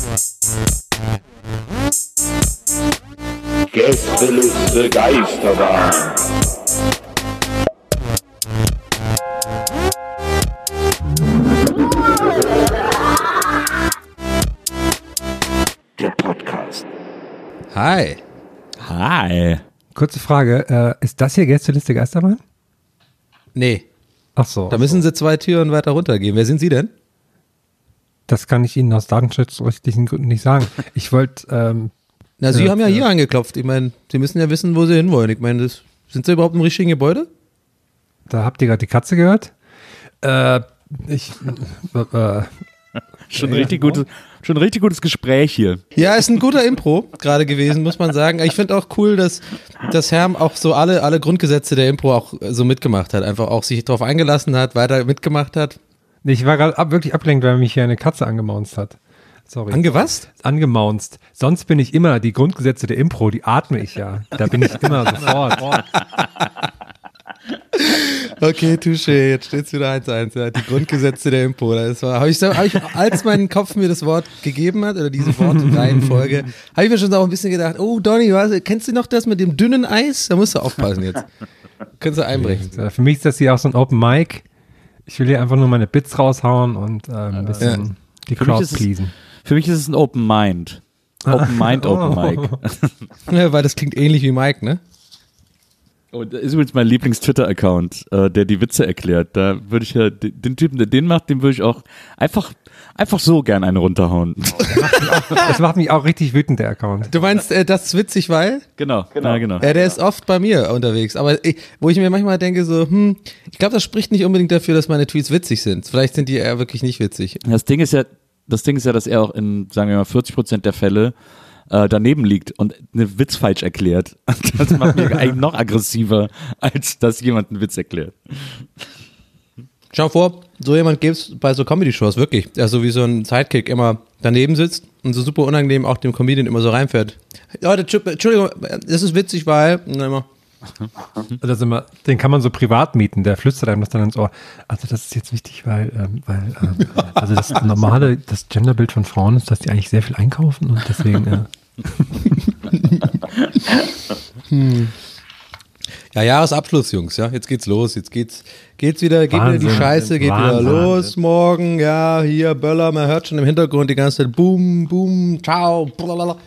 Gästeliste Geisterbahn. Der Podcast. Hi. Hi. Kurze Frage, ist das hier Gästeliste Geisterbahn? Nee, Ach so. da müssen Sie 2 Türen weiter runtergehen. Wer sind Sie denn? Das kann ich Ihnen aus datenschutzrechtlichen Gründen nicht sagen. Ich wollte, Na, Sie haben ja hier angeklopft. Ich meine, Sie müssen ja wissen, wo Sie hinwollen. Ich meine, sind Sie überhaupt im richtigen Gebäude? da habt ihr gerade die Katze gehört. Schon richtig gutes Gespräch hier. Ja, ist ein guter Impro gerade gewesen, muss man sagen. Ich finde auch cool, dass Herm auch so alle Grundgesetze der Impro auch so mitgemacht hat. Einfach auch sich darauf eingelassen hat, weiter mitgemacht hat. Ich war gerade wirklich abgelenkt, weil mich hier eine Katze angemaunzt hat. Sorry. Angewasst? Angemaunzt. Sonst bin ich immer, die Grundgesetze der Impro, die atme ich ja. Da bin ich immer sofort. Okay, touché, jetzt steht's wieder 1-1. Ja, die Grundgesetze der Impro. Hab ich, als mein Kopf mir das Wort gegeben hat, oder diese Wortreihenfolge, habe ich mir schon so auch ein bisschen gedacht, oh Donny, kennst du noch das mit dem dünnen Eis? Da musst du aufpassen jetzt. Können Sie einbrechen. Für mich ist das hier auch so ein Open Mic. Ich will hier einfach nur meine Bits raushauen und ein bisschen die Crowd pleasen. Für mich ist es ein Open Mind. Open Mind, Open Mic. Ja, weil das klingt ähnlich wie Mike, ne? Und das ist übrigens mein Lieblings-Twitter-Account, der die Witze erklärt. Da würde ich ja, den Typen, der den macht, dem würde ich auch einfach so gern einen runterhauen. Das macht mich auch richtig wütend, der Account. Du meinst, das ist witzig, weil? Genau. Ja, genau. Ja, der ist oft bei mir unterwegs. Aber wo ich mir manchmal denke so, ich glaube, das spricht nicht unbedingt dafür, dass meine Tweets witzig sind. Vielleicht sind die eher wirklich nicht witzig. Das Ding ist ja, dass er auch in, sagen wir mal, 40% der Fälle daneben liegt und einen Witz falsch erklärt. Das macht mich eigentlich noch aggressiver, als dass jemand einen Witz erklärt. Schau vor, so jemand gibt's bei so Comedy-Shows wirklich, der so wie so ein Sidekick immer daneben sitzt und so super unangenehm auch dem Comedian immer so reinfährt. Leute, Entschuldigung, das ist witzig, weil... Und dann immer, Den kann man so privat mieten, der flüstert einem das dann ins Ohr. Also das ist jetzt wichtig, weil also das Genderbild von Frauen ist, dass die eigentlich sehr viel einkaufen und deswegen Ja, Jahresabschluss, Jungs, ja, jetzt geht's los, jetzt geht wieder die Scheiße, geht wieder los morgen, ja, hier Böller, man hört schon im Hintergrund die ganze Zeit Boom, Boom, Ciao, blablabla.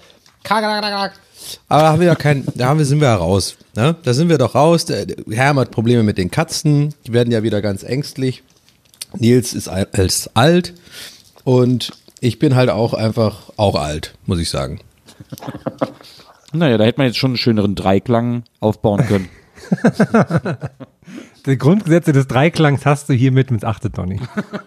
Aber sind wir ja raus, ne? Da sind wir doch raus, der Herm hat Probleme mit den Katzen, die werden ja wieder ganz ängstlich, Nils ist alt und ich bin halt auch einfach alt, muss ich sagen. Naja, da hätte man jetzt schon einen schöneren Dreiklang aufbauen können. Die Grundgesetze des Dreiklangs hast du hiermit missachtet, Donny.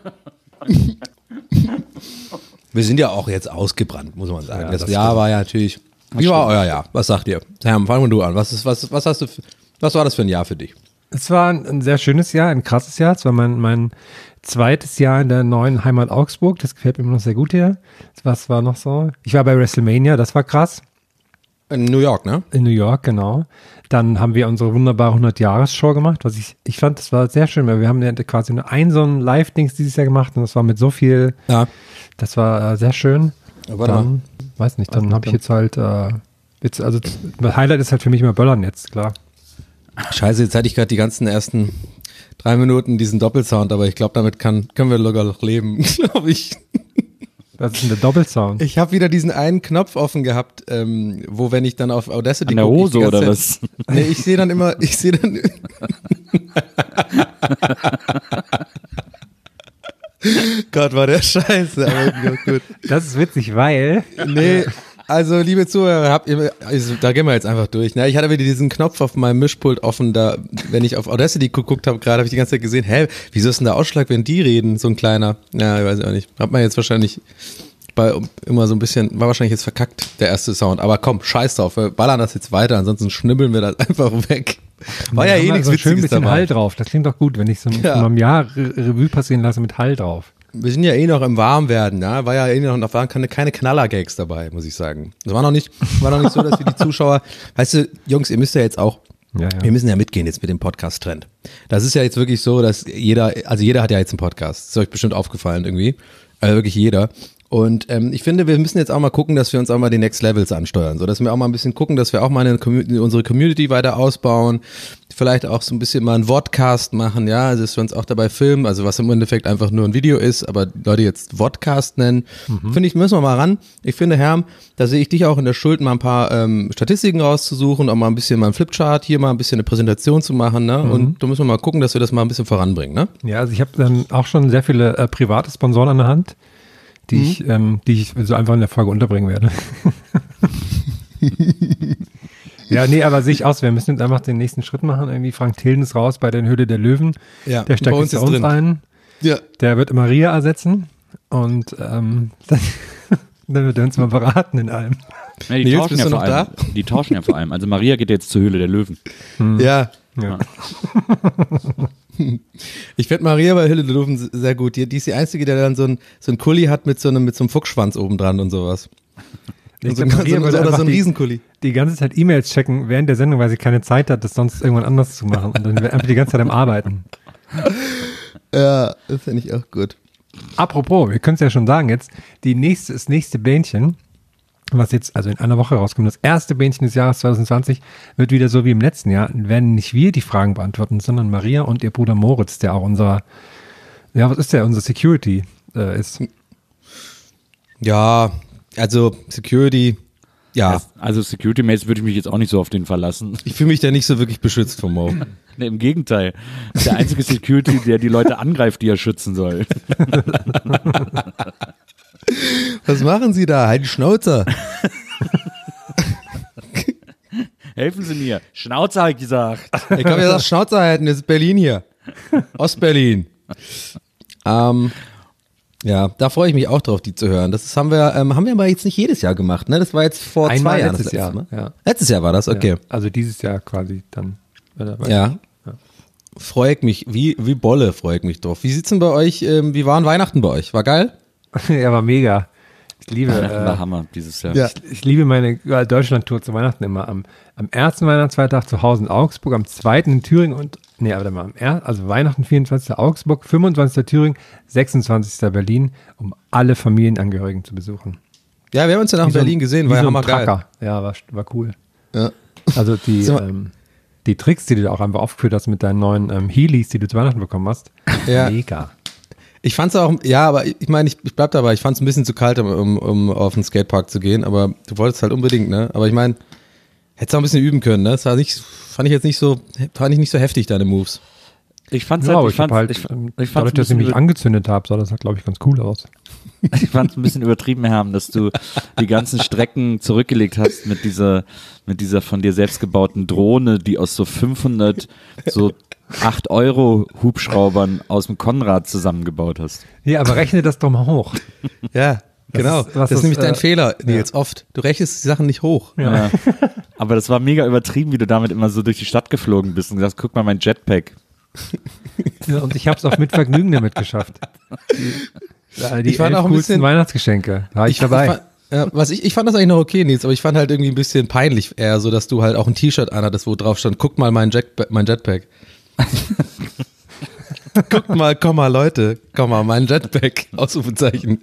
Wir sind ja auch jetzt ausgebrannt, muss man sagen. Ja, das das Jahr stimmt. war ja natürlich. Wie war euer Jahr? Was sagt ihr? Herm, fangen du an. Was war das für ein Jahr für dich? Es war ein sehr schönes Jahr, ein krasses Jahr. Es war mein zweites Jahr in der neuen Heimat Augsburg. Das gefällt mir immer noch sehr gut hier. Was war noch so? Ich war bei WrestleMania, das war krass. In New York, ne? In New York, genau. Dann haben wir unsere wunderbare 100-Jahres-Show gemacht, was ich fand, das war sehr schön, weil wir haben ja quasi nur so ein Live-Dings dieses Jahr gemacht und das war mit so viel, das war sehr schön. Aber dann, weiß nicht, dann habe ich jetzt halt, das Highlight ist halt für mich immer Böllern jetzt, klar. Scheiße, jetzt hatte ich gerade die ganzen ersten 3 Minuten diesen Doppelsound, aber ich glaube, damit können wir locker noch leben, glaube ich. Das ist der Doppelsound. Ich habe wieder diesen einen Knopf offen gehabt, wo, wenn ich dann auf Audacity An der Hose oder was? Nee, ich sehe dann Gott, war der scheiße, aber gut. Das ist witzig, weil... Nee, also liebe Zuhörer, da gehen wir jetzt einfach durch. Ne? Ich hatte wieder diesen Knopf auf meinem Mischpult offen, da, wenn ich auf Audacity geguckt habe, gerade habe ich die ganze Zeit gesehen, wieso ist denn der Ausschlag, wenn die reden, so ein kleiner? Ja, ich weiß auch nicht. Hat man jetzt wahrscheinlich immer so ein bisschen, war wahrscheinlich jetzt verkackt, der erste Sound. Aber komm, scheiß drauf, wir ballern das jetzt weiter, ansonsten schnibbeln wir das einfach weg. War ja nichts so schön ein Witziges bisschen dabei. Hall drauf, das klingt doch gut, wenn ich so von einem Jahr Revue passieren lasse mit Hall drauf. Wir sind ja noch im Warmwerden, ja. War ja noch, waren keine Knaller-Gags dabei, muss ich sagen. Es war noch nicht so, dass wir die Zuschauer, weißt du, Jungs, ihr müsst ja jetzt auch, wir müssen ja mitgehen jetzt mit dem Podcast-Trend. Das ist ja jetzt wirklich so, dass jeder hat ja jetzt einen Podcast. Das ist euch bestimmt aufgefallen irgendwie. Also wirklich jeder. Und ich finde, wir müssen jetzt auch mal gucken, dass wir uns auch mal die Next Levels ansteuern, so dass wir auch mal ein bisschen gucken, dass wir auch mal unsere Community weiter ausbauen, vielleicht auch so ein bisschen mal einen Vodcast machen, ja, also dass wir uns auch dabei filmen, also was im Endeffekt einfach nur ein Video ist, aber die Leute jetzt Vodcast nennen, finde ich, müssen wir mal ran. Ich finde, Herm, da sehe ich dich auch in der Schuld, mal ein paar Statistiken rauszusuchen, auch mal ein bisschen mal einen Flipchart hier mal ein bisschen eine Präsentation zu machen, ne? Und da müssen wir mal gucken, dass wir das mal ein bisschen voranbringen, ne? Ja, also ich habe dann auch schon sehr viele private Sponsoren an der Hand, die ich so einfach in der Folge unterbringen werde. Ja, nee, aber sehe ich aus, wir müssen jetzt einfach den nächsten Schritt machen. Irgendwie Frank Thelen ist raus bei der Höhle der Löwen. Ja, der steigt jetzt bei uns ein. Ja. Der wird Maria ersetzen und dann wird er uns mal beraten in allem. Ja, die, Nils, tauschen bist ja du vor noch allem. da? Die tauschen ja vor allem. Also Maria geht jetzt zur Höhle der Löwen. Ja. Ja. Ich finde Maria bei Höhle der Löwen sehr gut. Die ist die Einzige, der dann so ein Kulli hat mit so einem Fuchsschwanz oben dran und sowas. Und so, oder so ein Riesenkulli. Die ganze Zeit E-Mails checken während der Sendung, weil sie keine Zeit hat, das sonst irgendwann anders zu machen. Und dann wird einfach die ganze Zeit am Arbeiten. Ja, das finde ich auch gut. Apropos, wir können es ja schon sagen jetzt, das nächste Bähnchen, was jetzt also in einer Woche rauskommt, das erste Bähnchen des Jahres 2020, wird wieder so wie im letzten Jahr, werden nicht wir die Fragen beantworten, sondern Maria und ihr Bruder Moritz, der auch unser Security ist. Ja, also Security, ja. Also Security-mäßig würde ich mich jetzt auch nicht so auf den verlassen. Ich fühle mich da nicht so wirklich beschützt vom Mo. Nee, im Gegenteil. Das ist der einzige Security, der die Leute angreift, die er schützen soll. Was machen Sie da? Halt die Schnauze. Helfen Sie mir. Schnauze, habe ich gesagt. Ich kann mir das Schnauze halten, das ist Berlin hier. Ostberlin. Ja, da freue ich mich auch drauf, die zu hören. Das haben wir aber jetzt nicht jedes Jahr gemacht, ne? Das war jetzt vor Einmal 2 Jahren. letztes Jahr. Mal. Ja. Letztes Jahr war das, okay. Ja, also dieses Jahr quasi dann. Ja. Freue ich mich, wie Bolle freue ich mich drauf. Wie sieht's denn bei euch, wie waren Weihnachten bei euch? War geil? Ja, war mega. Ich liebe war Hammer dieses Jahr. Ja. Ich liebe meine Deutschland-Tour zu Weihnachten immer. Am ersten Weihnachtsfeiertag zu Hause in Augsburg, am zweiten in Thüringen und, also Weihnachten 24. Augsburg, 25. Thüringen, 26. Berlin, um alle Familienangehörigen zu besuchen. Ja, wir haben uns ja nach Berlin gesehen, war ja hammergeil. Tracker. Ja, war cool. Ja. Also die Tricks, die du da auch einfach aufgeführt hast mit deinen neuen Heelys, die du zu Weihnachten bekommen hast, mega. Ich fand's auch, ja, aber ich meine, ich bleib dabei, ich fand's ein bisschen zu kalt, um auf den Skatepark zu gehen, aber du wolltest halt unbedingt, ne? Aber ich meine, hättest auch ein bisschen üben können, ne? Das fand ich nicht so heftig, deine Moves. Ich fand's dadurch, dass ich mich angezündet habe, sah das halt, glaube ich, ganz cool aus. Ich fand's ein bisschen übertrieben, Herm, dass du die ganzen Strecken zurückgelegt hast mit dieser von dir selbst gebauten Drohne, die aus so 500 so 8€ Hubschraubern aus dem Konrad zusammengebaut hast. Ja, aber rechne das doch mal hoch. Ja, genau. Das ist nämlich dein Fehler, Nils, oft. Du rechnest die Sachen nicht hoch. Ja. Aber das war mega übertrieben, wie du damit immer so durch die Stadt geflogen bist und gesagt, guck mal mein Jetpack. Ja, und ich habe es auch mit Vergnügen damit geschafft. Die Ich fand auch ein coolsten bisschen Weihnachtsgeschenke. War ich dabei. Ich fand das eigentlich noch okay, Nils, aber ich fand halt irgendwie ein bisschen peinlich eher so, dass du halt auch ein T-Shirt anhattest, wo drauf stand, guck mal mein Jetpack. Guckt mal, komm mal Leute, komm mal, mein Jetpack, Ausrufezeichen.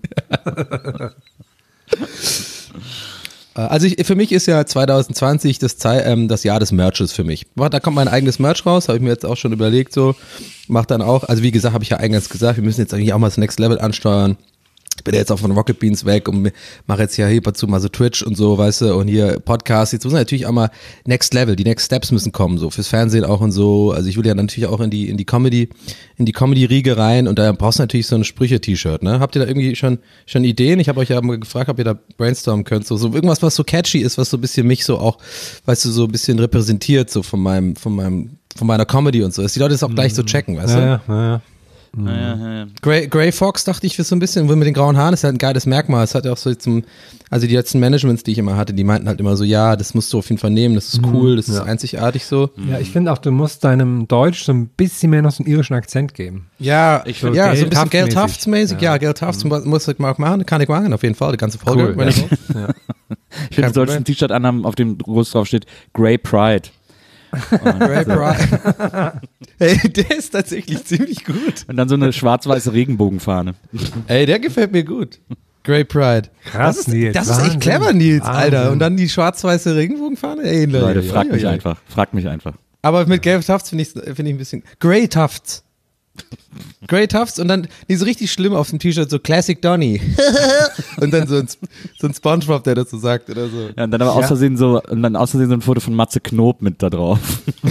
Also für mich ist ja 2020 das Jahr des Merches für mich. Da kommt mein eigenes Merch raus, habe ich mir jetzt auch schon überlegt, so, mach dann auch, also wie gesagt, habe ich ja eingangs gesagt, wir müssen jetzt eigentlich auch mal das Next Level ansteuern. Ich bin jetzt auch von Rocket Beans weg und mache jetzt hier dazu mal so Twitch und so, weißt du, und hier Podcast. Jetzt muss natürlich auch mal Next Level, die Next Steps müssen kommen, so fürs Fernsehen auch und so. Also ich will ja natürlich auch in die Comedy-Riege rein und da brauchst du natürlich so ein Sprüche-T-Shirt, ne? Habt ihr da irgendwie schon Ideen? Ich habe euch ja mal gefragt, ob ihr da brainstormen könnt, so irgendwas, was so catchy ist, was so ein bisschen mich so auch, weißt du, so ein bisschen repräsentiert, so von meiner Comedy und so, dass die Leute das auch gleich so checken, weißt du? Ja. Grey Fox dachte ich für so ein bisschen, mit den grauen Haaren ist halt ein geiles Merkmal. Es hat ja auch so also die letzten Managements, die ich immer hatte, die meinten halt immer so, ja, das musst du auf jeden Fall nehmen, das ist cool, das ist einzigartig so. Ja, ich finde auch, du musst deinem Deutsch so ein bisschen mehr noch so einen irischen Akzent geben. Ja, so so ein bisschen Gail Tufts-mäßig. Ja, Gail Tufts muss ich mal machen, kann ich machen, auf jeden Fall, die ganze Folge. Cool, Ich finde, du solltest ein T-Shirt anhaben, auf dem groß drauf steht, Grey Pride. Grey Pride. Hey, der ist tatsächlich ziemlich gut. Und dann so eine schwarz-weiße Regenbogenfahne. Ey, der gefällt mir gut. Grey Pride. Krass, Nils. Das ist echt Wahnsinn. clever, Nils, Alter. Wahnsinn. Und dann die schwarz-weiße Regenbogenfahne. Ey, Leute, fragt mich einfach. Aber mit gelben Tufts finde ich ein bisschen. Grey Tufts. Grey Tufts und dann so richtig schlimm auf dem T-Shirt, so Classic Donny. Und dann so ein Spongebob, der das so sagt oder so. Ja, und dann aber aus Versehen so ein Foto von Matze Knob mit da drauf.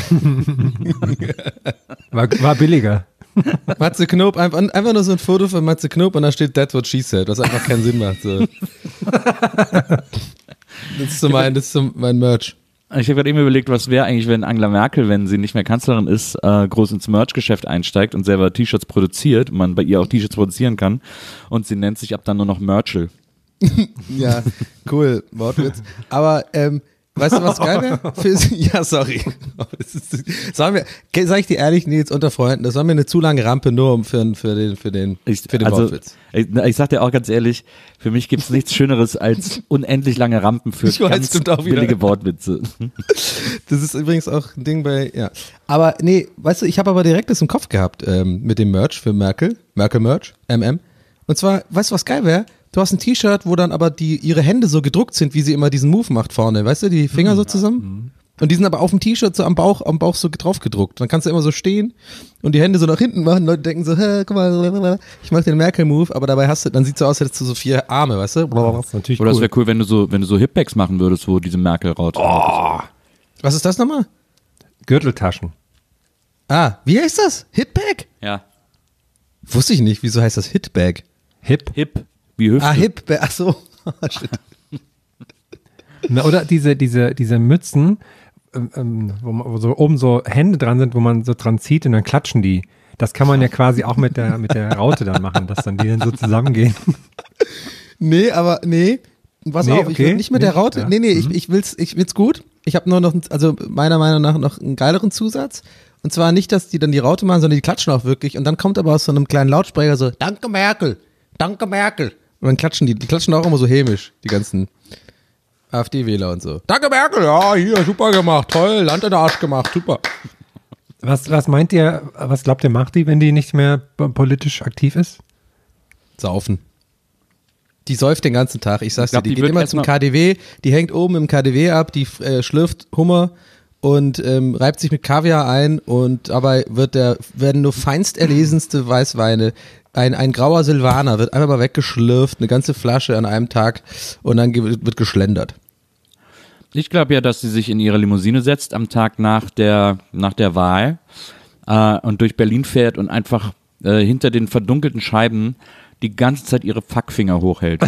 War billiger. Matze Knob, einfach nur so ein Foto von Matze Knob und da steht That's what she said, was einfach keinen Sinn macht. So. Das ist so mein Merch. Ich habe gerade eben überlegt, was wäre eigentlich, wenn Angela Merkel, wenn sie nicht mehr Kanzlerin ist, groß ins Merch-Geschäft einsteigt und selber T-Shirts produziert, man bei ihr auch T-Shirts produzieren kann und sie nennt sich ab dann nur noch Merchel. Ja, cool, Wortwitz. Aber, weißt du, was geil wäre? Ja, sorry. Sag ich dir ehrlich, Nils, unter Freunden, das war mir eine zu lange Rampe nur für den Wortwitz. Ich sag dir auch ganz ehrlich, für mich gibt's nichts Schöneres als unendlich lange Rampen für ganz billige Wortwitze. Das ist übrigens auch ein Ding bei, Aber nee, weißt du, ich habe aber direkt das im Kopf gehabt mit dem Merch für Merkel Merch, MM. Und zwar, weißt du, was geil wäre? Du hast ein T-Shirt, wo dann aber ihre Hände so gedruckt sind, wie sie immer diesen Move macht vorne, weißt du, die Finger so zusammen. Und die sind aber auf dem T-Shirt so am Bauch so drauf gedruckt. Dann kannst du immer so stehen und die Hände so nach hinten machen. Leute denken so, guck mal, ich mach den Merkel-Move, aber dabei dann sieht so aus, als hättest du so 4 Arme, weißt du? Das ist natürlich Oder es cool. wäre cool, wenn du so Hip-Bags machen würdest, wo diese Merkel-Raute. Was ist das nochmal? Gürteltaschen. Ah, wie heißt das? Hitbag? Ja. Wusste ich nicht, wieso heißt das Hitbag? Hip. Wie Hüfte. Ah, Hitbag, ach so. Shit. Na, oder diese Mützen, wo so oben so Hände dran sind, wo man so dran zieht und dann klatschen die. Das kann man ja quasi auch mit der Raute dann machen, dass dann die dann so zusammengehen. Nee. Pass Nee, auf, ich okay. will nicht mit der Raute. Ja. Nee, ich will's gut. Ich habe nur noch, also meiner Meinung nach noch einen geileren Zusatz. Und zwar nicht, dass die dann die Raute machen, sondern die klatschen auch wirklich. Und dann kommt aber aus so einem kleinen Lautsprecher so, Danke Merkel. Und dann klatschen die klatschen auch immer so hämisch, die ganzen AfD-Wähler und so. Danke Merkel, ja, hier, super gemacht, toll, Land in der Arsch gemacht, super. Was meint ihr, was glaubt ihr, macht die, wenn die nicht mehr politisch aktiv ist? Saufen. Die säuft den ganzen Tag, ich sag's dir, die geht wird immer erst zum mal- KDW, die hängt oben im KDW ab, die schlürft Hummer und reibt sich mit Kaviar ein und dabei werden nur feinst erlesenste Weißweine, ein grauer Silvaner wird einfach mal weggeschlürft, eine ganze Flasche an einem Tag und dann wird geschlendert. Ich glaube ja, dass sie sich in ihre Limousine setzt am Tag nach der Wahl und durch Berlin fährt und einfach hinter den verdunkelten Scheiben die ganze Zeit ihre Fackfinger hochhält.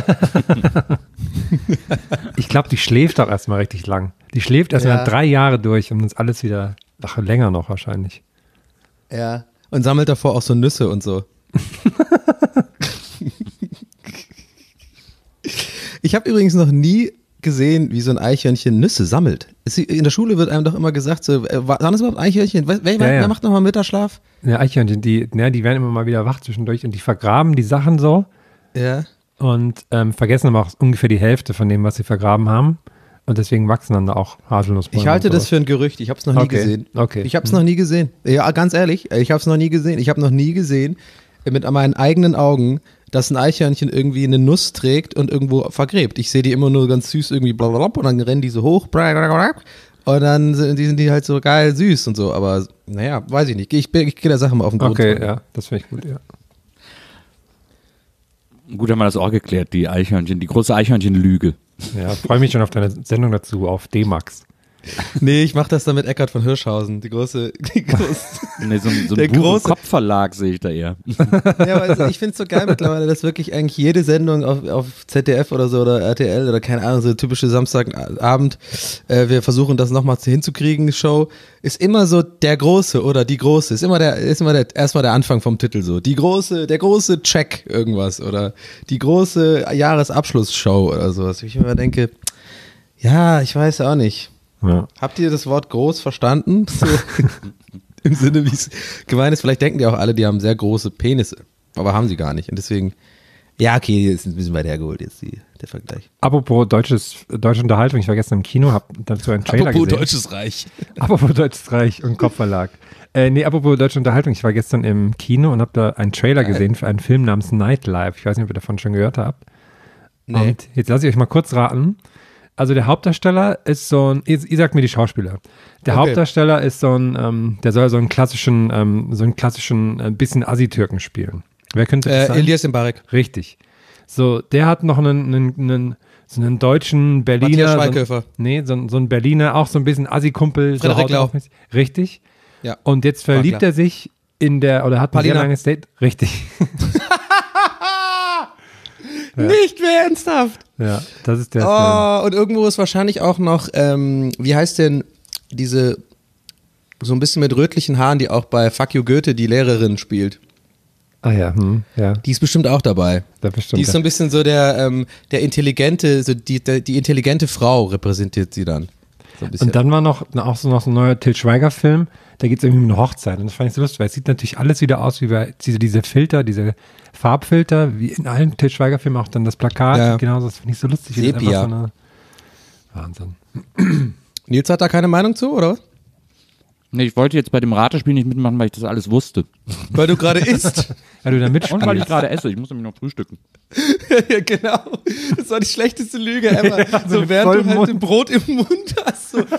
Ich glaube, die schläft auch erstmal richtig lang. Die schläft erstmal 3 Jahre durch und uns alles wieder, länger noch wahrscheinlich. Ja. Und sammelt davor auch so Nüsse und so. Ich habe übrigens noch nie gesehen, wie so ein Eichhörnchen Nüsse sammelt. In der Schule wird einem doch immer gesagt, so, waren das überhaupt Eichhörnchen? Wer macht nochmal Mittagsschlaf? Ja, Eichhörnchen, die werden immer mal wieder wach zwischendurch und die vergraben die Sachen so Ja. und vergessen aber auch ungefähr die Hälfte von dem, was sie vergraben haben. Und deswegen wachsen dann da auch Haselnussbäume. Ich halte und das sowas. für ein Gerücht. Ich habe es noch nie Okay, gesehen. okay. Ich habe es noch nie gesehen. Ja, ganz ehrlich, ich habe es noch nie gesehen. Ich habe noch nie gesehen, mit meinen eigenen Augen, dass ein Eichhörnchen irgendwie eine Nuss trägt und irgendwo vergräbt. Ich sehe die immer nur ganz süß irgendwie blablabla und dann rennen die so hoch und dann sind die halt so geil süß und so. Aber naja, weiß ich nicht. Ich gehe der Sache mal auf den Grund. Okay, ja, das finde ich gut, ja. Gut haben wir das auch geklärt, die große Eichhörnchenlüge. Ja, freue mich schon auf deine Sendung dazu auf D-Max. Nee, ich mache das dann mit Eckart von Hirschhausen. Die große Nee, so Der ein große- Kopfverlag sehe ich da eher. Ja, aber also ich finde es so geil mittlerweile, dass wirklich eigentlich jede Sendung auf ZDF oder so oder RTL oder keine Ahnung, so typische Samstagabend, wir versuchen das nochmal hinzukriegen, die Show, ist immer so der Große oder die Große, ist immer erstmal der Anfang vom Titel so. Der große Check irgendwas oder die große Jahresabschlussshow oder sowas. Ich immer denke, ja, ich weiß auch nicht. Ja. Habt ihr das Wort groß verstanden? So, im Sinne, wie es gemeint ist. Vielleicht denken die auch alle, die haben sehr große Penisse. Aber haben sie gar nicht. Und deswegen, ja, okay, ist ein bisschen weit hergeholt jetzt der Vergleich. Apropos deutsche Unterhaltung, ich war gestern im Kino, habe dazu einen Trailer gesehen. Deutsches Reich. Apropos Deutsches Reich und Kopfverlag. Apropos deutsche Unterhaltung, ich war gestern im Kino und habe da einen Trailer gesehen für einen Film namens Nightlife. Ich weiß nicht, ob ihr davon schon gehört habt. Nee. Und jetzt lasse ich euch mal kurz raten. Also der Hauptdarsteller ist so ein, ihr sagt mir die Schauspieler. Der Okay. Hauptdarsteller ist so ein, der soll so einen klassischen bisschen Assi-Türken spielen. Wer könnte das sein? Elias Mbarek. Richtig. So, der hat noch so einen deutschen Berliner. Matthias Schweighöfer. So ein Berliner, auch so ein bisschen Assi-Kumpel. Frederik so Lau. hautaufmäßig. Richtig. Ja. Und jetzt verliebt klar. er sich oder hat ein sehr Palina. langes Date. Richtig. Nicht mehr ernsthaft. Ja, das ist der Film. Oh, und irgendwo ist wahrscheinlich auch noch, wie heißt denn diese, so ein bisschen mit rötlichen Haaren, die auch bei Fuck You Goethe die Lehrerin spielt. Ah ja, ja. Die ist bestimmt auch dabei. Da bestimmt, Die ist so ein bisschen so der intelligente, so die intelligente Frau repräsentiert sie dann. So ein bisschen. Und dann war noch so ein neuer Til Schweiger-Film, da geht es irgendwie um eine Hochzeit. Und das fand ich so lustig, weil es sieht natürlich alles wieder aus wie bei diese Filter, diese Farbfilter, wie in allen Til Schweiger-Filmen, auch dann das Plakat. Ja. Genauso, das finde ich so lustig. Das ist einfach Sepia. so eine Wahnsinn. Nils hat da keine Meinung zu, oder was? Nee, ich wollte jetzt bei dem Ratespiel nicht mitmachen, weil ich das alles wusste. Weil du gerade isst. Weil du da Und weil ich mitspielst. gerade esse. Ich muss nämlich noch frühstücken. Ja, genau. Das war die schlechteste Lüge ever. So mit während vollem du halt Mund. ein Brot im Mund hast. So.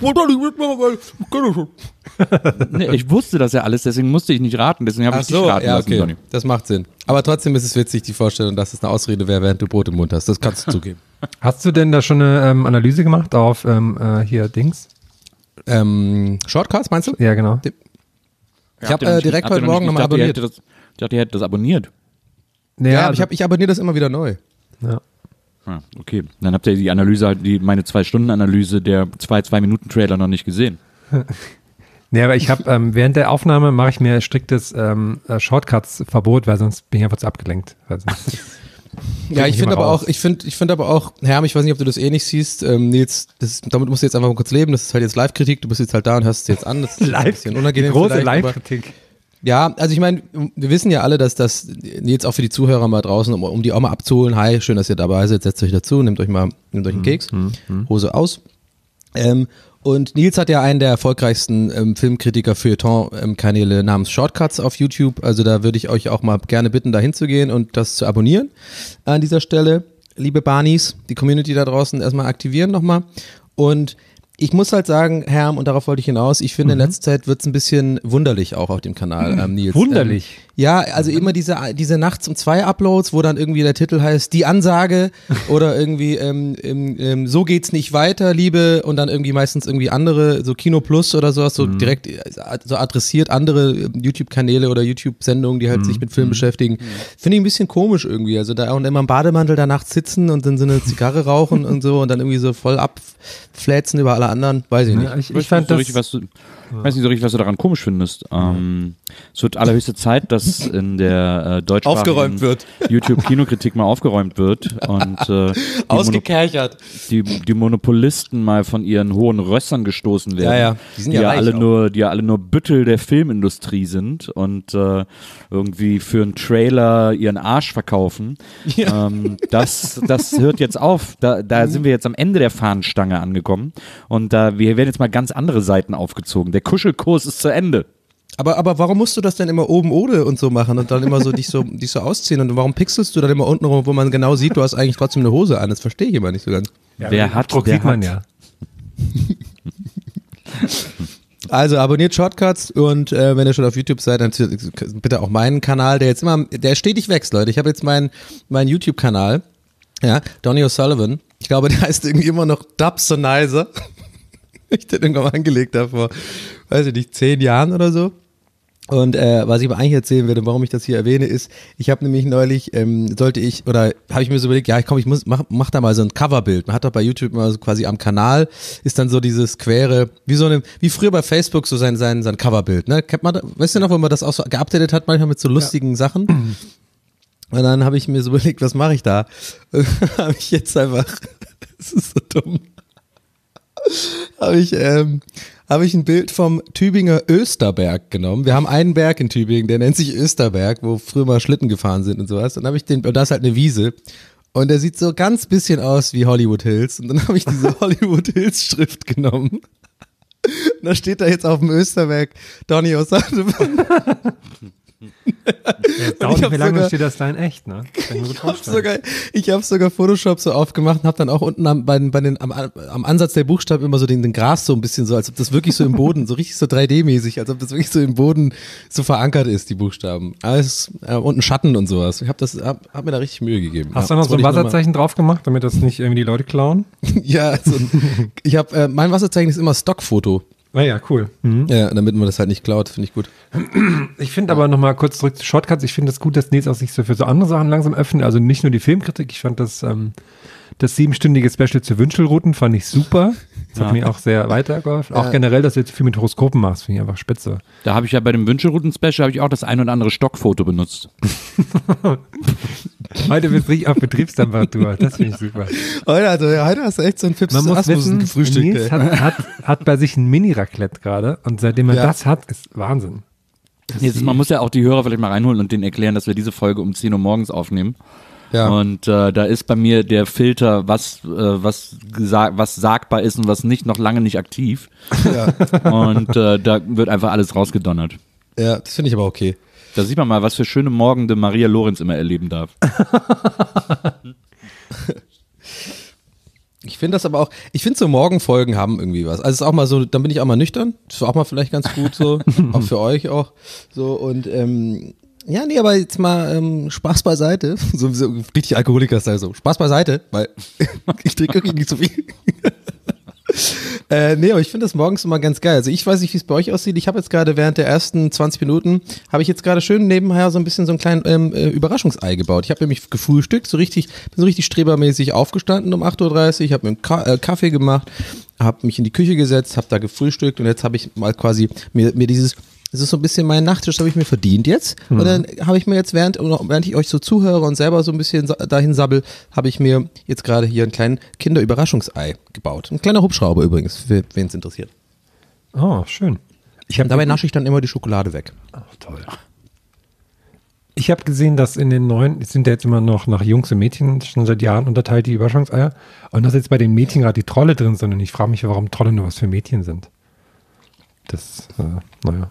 Nee, ich wusste das ja alles, deswegen musste ich nicht raten. Deswegen habe Ach ich dich so, raten ja, lassen, okay. Sonny. Das macht Sinn. Aber trotzdem ist es witzig, die Vorstellung, dass es eine Ausrede wäre, während du Brot im Mund hast. Das kannst du zugeben. Hast du denn da schon eine Analyse gemacht auf hier Dings? Shortcuts, meinst du? Ja, genau. Ich habe direkt heute Morgen nochmal abonniert. Ich dachte, ihr hättet das abonniert. Ja, aber also, ich abonniere das immer wieder neu. ja. Ah, okay. Dann habt ihr die Analyse, meine 2-Stunden-Analyse der 2-Minuten-Trailer noch nicht gesehen. Nee, aber ich habe während der Aufnahme mache ich mir striktes Shortcuts-Verbot, weil sonst bin ich einfach zu abgelenkt. Weil sonst Ja, ich ich finde immer aber raus. auch, ich finde aber auch, Herm, ich weiß nicht, ob du das eh nicht siehst, Nils, damit musst du jetzt einfach mal kurz leben, das ist halt jetzt Live-Kritik, du bist jetzt halt da und hörst es jetzt an, das ist ein bisschen unangenehm große vielleicht, aber- Live-Kritik. Ja, also ich meine, wir wissen ja alle, dass das jetzt auch für die Zuhörer mal draußen, um die auch mal abzuholen, hi, schön, dass ihr dabei seid, setzt euch dazu, nehmt euch einen Keks, Hose aus. Und Nils hat ja einen der erfolgreichsten Filmkritiker Feuilleton-Kanäle namens Shortcuts auf YouTube, also da würde ich euch auch mal gerne bitten, da hinzugehen und das zu abonnieren an dieser Stelle. Liebe Barnies, die Community da draußen erstmal aktivieren nochmal. Und ich muss halt sagen, Herm, und darauf wollte ich hinaus, ich finde in letzter Zeit wird's ein bisschen wunderlich auch auf dem Kanal, Nils. Wunderlich? Ja, also immer diese nachts um 2 Uploads, wo dann irgendwie der Titel heißt, die Ansage oder irgendwie so geht's nicht weiter, Liebe, und dann irgendwie meistens irgendwie andere, so Kino Plus oder sowas, so direkt so adressiert andere YouTube-Kanäle oder YouTube-Sendungen, die halt sich mit Film beschäftigen. Finde ich ein bisschen komisch irgendwie, also da und immer im Bademantel da nachts sitzen und dann so eine Zigarre rauchen und so und dann irgendwie so voll abfläzen über alle anderen, weiß ich nicht. Ja, ich weiß fand nicht so das. richtig, weiß nicht so richtig, was du daran komisch findest. Es wird allerhöchste Zeit, dass in der Aufgeräumt wird. YouTube-Kinokritik mal aufgeräumt wird und Ausgekerchert. die Monopolisten mal von ihren hohen Rössern gestoßen werden. Ja, ja. Die sind ja reich die ja alle nur Büttel der Filmindustrie sind und irgendwie für einen Trailer ihren Arsch verkaufen. Ja. Das hört jetzt auf. Da sind wir jetzt am Ende der Fahnenstange angekommen und wir werden jetzt mal ganz andere Seiten aufgezogen. Der Kuschelkurs ist zu Ende. Aber warum musst du das denn immer oben ohne und so machen und dann immer so dich so ausziehen und warum pixelst du dann immer unten rum, wo man genau sieht, du hast eigentlich trotzdem eine Hose an? Das verstehe ich immer nicht so ganz. Ja, Wer den hat- Abdruck wer sieht man hat- ja. Also abonniert Shortcuts und wenn ihr schon auf YouTube seid, dann bitte auch meinen Kanal, der stetig wächst, Leute. Ich habe jetzt meinen YouTube-Kanal, ja, Donny O'Sullivan. Ich glaube, der heißt irgendwie immer noch Dubsonizer. Ich den irgendwann mal angelegt habe vor, weiß ich nicht, 10 Jahren oder so. Und was ich aber eigentlich erzählen werde, warum ich das hier erwähne, ist, ich habe nämlich neulich, habe ich mir so überlegt, ja, komm, mach da mal so ein Coverbild. Man hat doch bei YouTube immer so quasi am Kanal, ist dann so dieses quere, wie früher bei Facebook so sein Coverbild, ne? Kennt man, weißt du noch, wo man das auch so geupdatet hat, manchmal mit so lustigen Sachen? Und dann habe ich mir so überlegt, was mache ich da? Und dann habe ich jetzt einfach, das ist so dumm, habe ich ein Bild vom Tübinger Österberg genommen. Wir haben einen Berg in Tübingen, der nennt sich Österberg, wo früher mal Schlitten gefahren sind und sowas. Und da ist halt eine Wiese. Und der sieht so ganz bisschen aus wie Hollywood Hills. Und dann habe ich diese Hollywood Hills Schrift genommen. Und da steht da jetzt auf dem Österberg Donny O'Sullivan. Dauert nicht mehr lange, sogar- steht das da in echt, ne? Kann ich mir gut vorstellen. Ich habe sogar Photoshop so aufgemacht und habe dann auch unten am Ansatz der Buchstaben immer so den Gras so ein bisschen so, als ob das wirklich so im Boden, so richtig so 3D-mäßig, als ob das wirklich so im Boden so verankert ist, die Buchstaben. Alles und ein Schatten und sowas. Ich hab mir da richtig Mühe gegeben. Hast du noch so ein Wasserzeichen drauf gemacht, damit das nicht irgendwie die Leute klauen? Ja, ich habe mein Wasserzeichen ist immer Stockfoto. Naja, cool. Ja, damit man das halt nicht klaut, finde ich gut. Ich finde aber nochmal kurz zurück zu Shortcuts. Ich finde es gut, dass Nils auch sich so für so andere Sachen langsam öffnet. Also nicht nur die Filmkritik. Ich fand das 7-stündige Special zu Wünschelrouten fand ich super. Das hat mir auch sehr weitergeholfen. Auch generell, dass du jetzt viel mit Horoskopen machst, finde ich einfach spitze. Da habe ich ja bei dem Wünschelrouten-Special habe ich auch das ein oder andere Stockfoto benutzt. Heute bist du richtig auf Betriebstemperatur. Das finde ich super. Heute hast du echt so ein Fips Man muss wissen, gefrühstückt. Nils hat bei sich ein Mini-Raclette gerade und seitdem er das hat, ist Wahnsinn. Man muss ja auch die Hörer vielleicht mal reinholen und denen erklären, dass wir diese Folge um 10 Uhr morgens aufnehmen. Ja. Und da ist bei mir der Filter, was sagbar ist und was nicht, noch lange nicht aktiv. Ja. Und da wird einfach alles rausgedonnert. Ja, das finde ich aber okay. Da sieht man mal, was für schöne Morgende Maria Lorenz immer erleben darf. Ich finde das aber auch, ich finde so Morgenfolgen haben irgendwie was. Also es ist auch mal so, dann bin ich auch mal nüchtern. Das ist auch mal vielleicht ganz gut so. Auch für euch auch. So und ja, nee, aber jetzt mal Spaß beiseite. So richtig Alkoholiker-Style so. Spaß beiseite, weil ich trinke wirklich nicht so viel. Nee, aber ich finde das morgens immer ganz geil. Also ich weiß nicht, wie es bei euch aussieht. Ich habe jetzt gerade während der ersten 20 Minuten, habe ich jetzt gerade schön nebenher so ein bisschen so einen kleinen Überraschungsei gebaut. Ich habe nämlich gefrühstückt, bin so richtig strebermäßig aufgestanden um 8:30 Uhr, habe mir einen Kaffee gemacht, habe mich in die Küche gesetzt, habe da gefrühstückt und jetzt habe ich mal quasi mir dieses, das ist so ein bisschen mein Nachtisch, habe ich mir verdient jetzt. Und dann habe ich mir jetzt, während ich euch so zuhöre und selber so ein bisschen dahin sabbel, habe ich mir jetzt gerade hier einen kleinen Kinderüberraschungsei gebaut. Ein kleiner Hubschrauber übrigens, für wen es interessiert. Oh, schön. Dabei nasche ich dann immer die Schokolade weg. Ach, toll. Ich habe gesehen, dass in den neuen, es sind ja jetzt immer noch nach Jungs und Mädchen schon seit Jahren unterteilt, die Überraschungseier. Und dass jetzt bei den Mädchen gerade die Trolle drin sind. Und ich frage mich, warum Trolle nur was für Mädchen sind. Das, naja.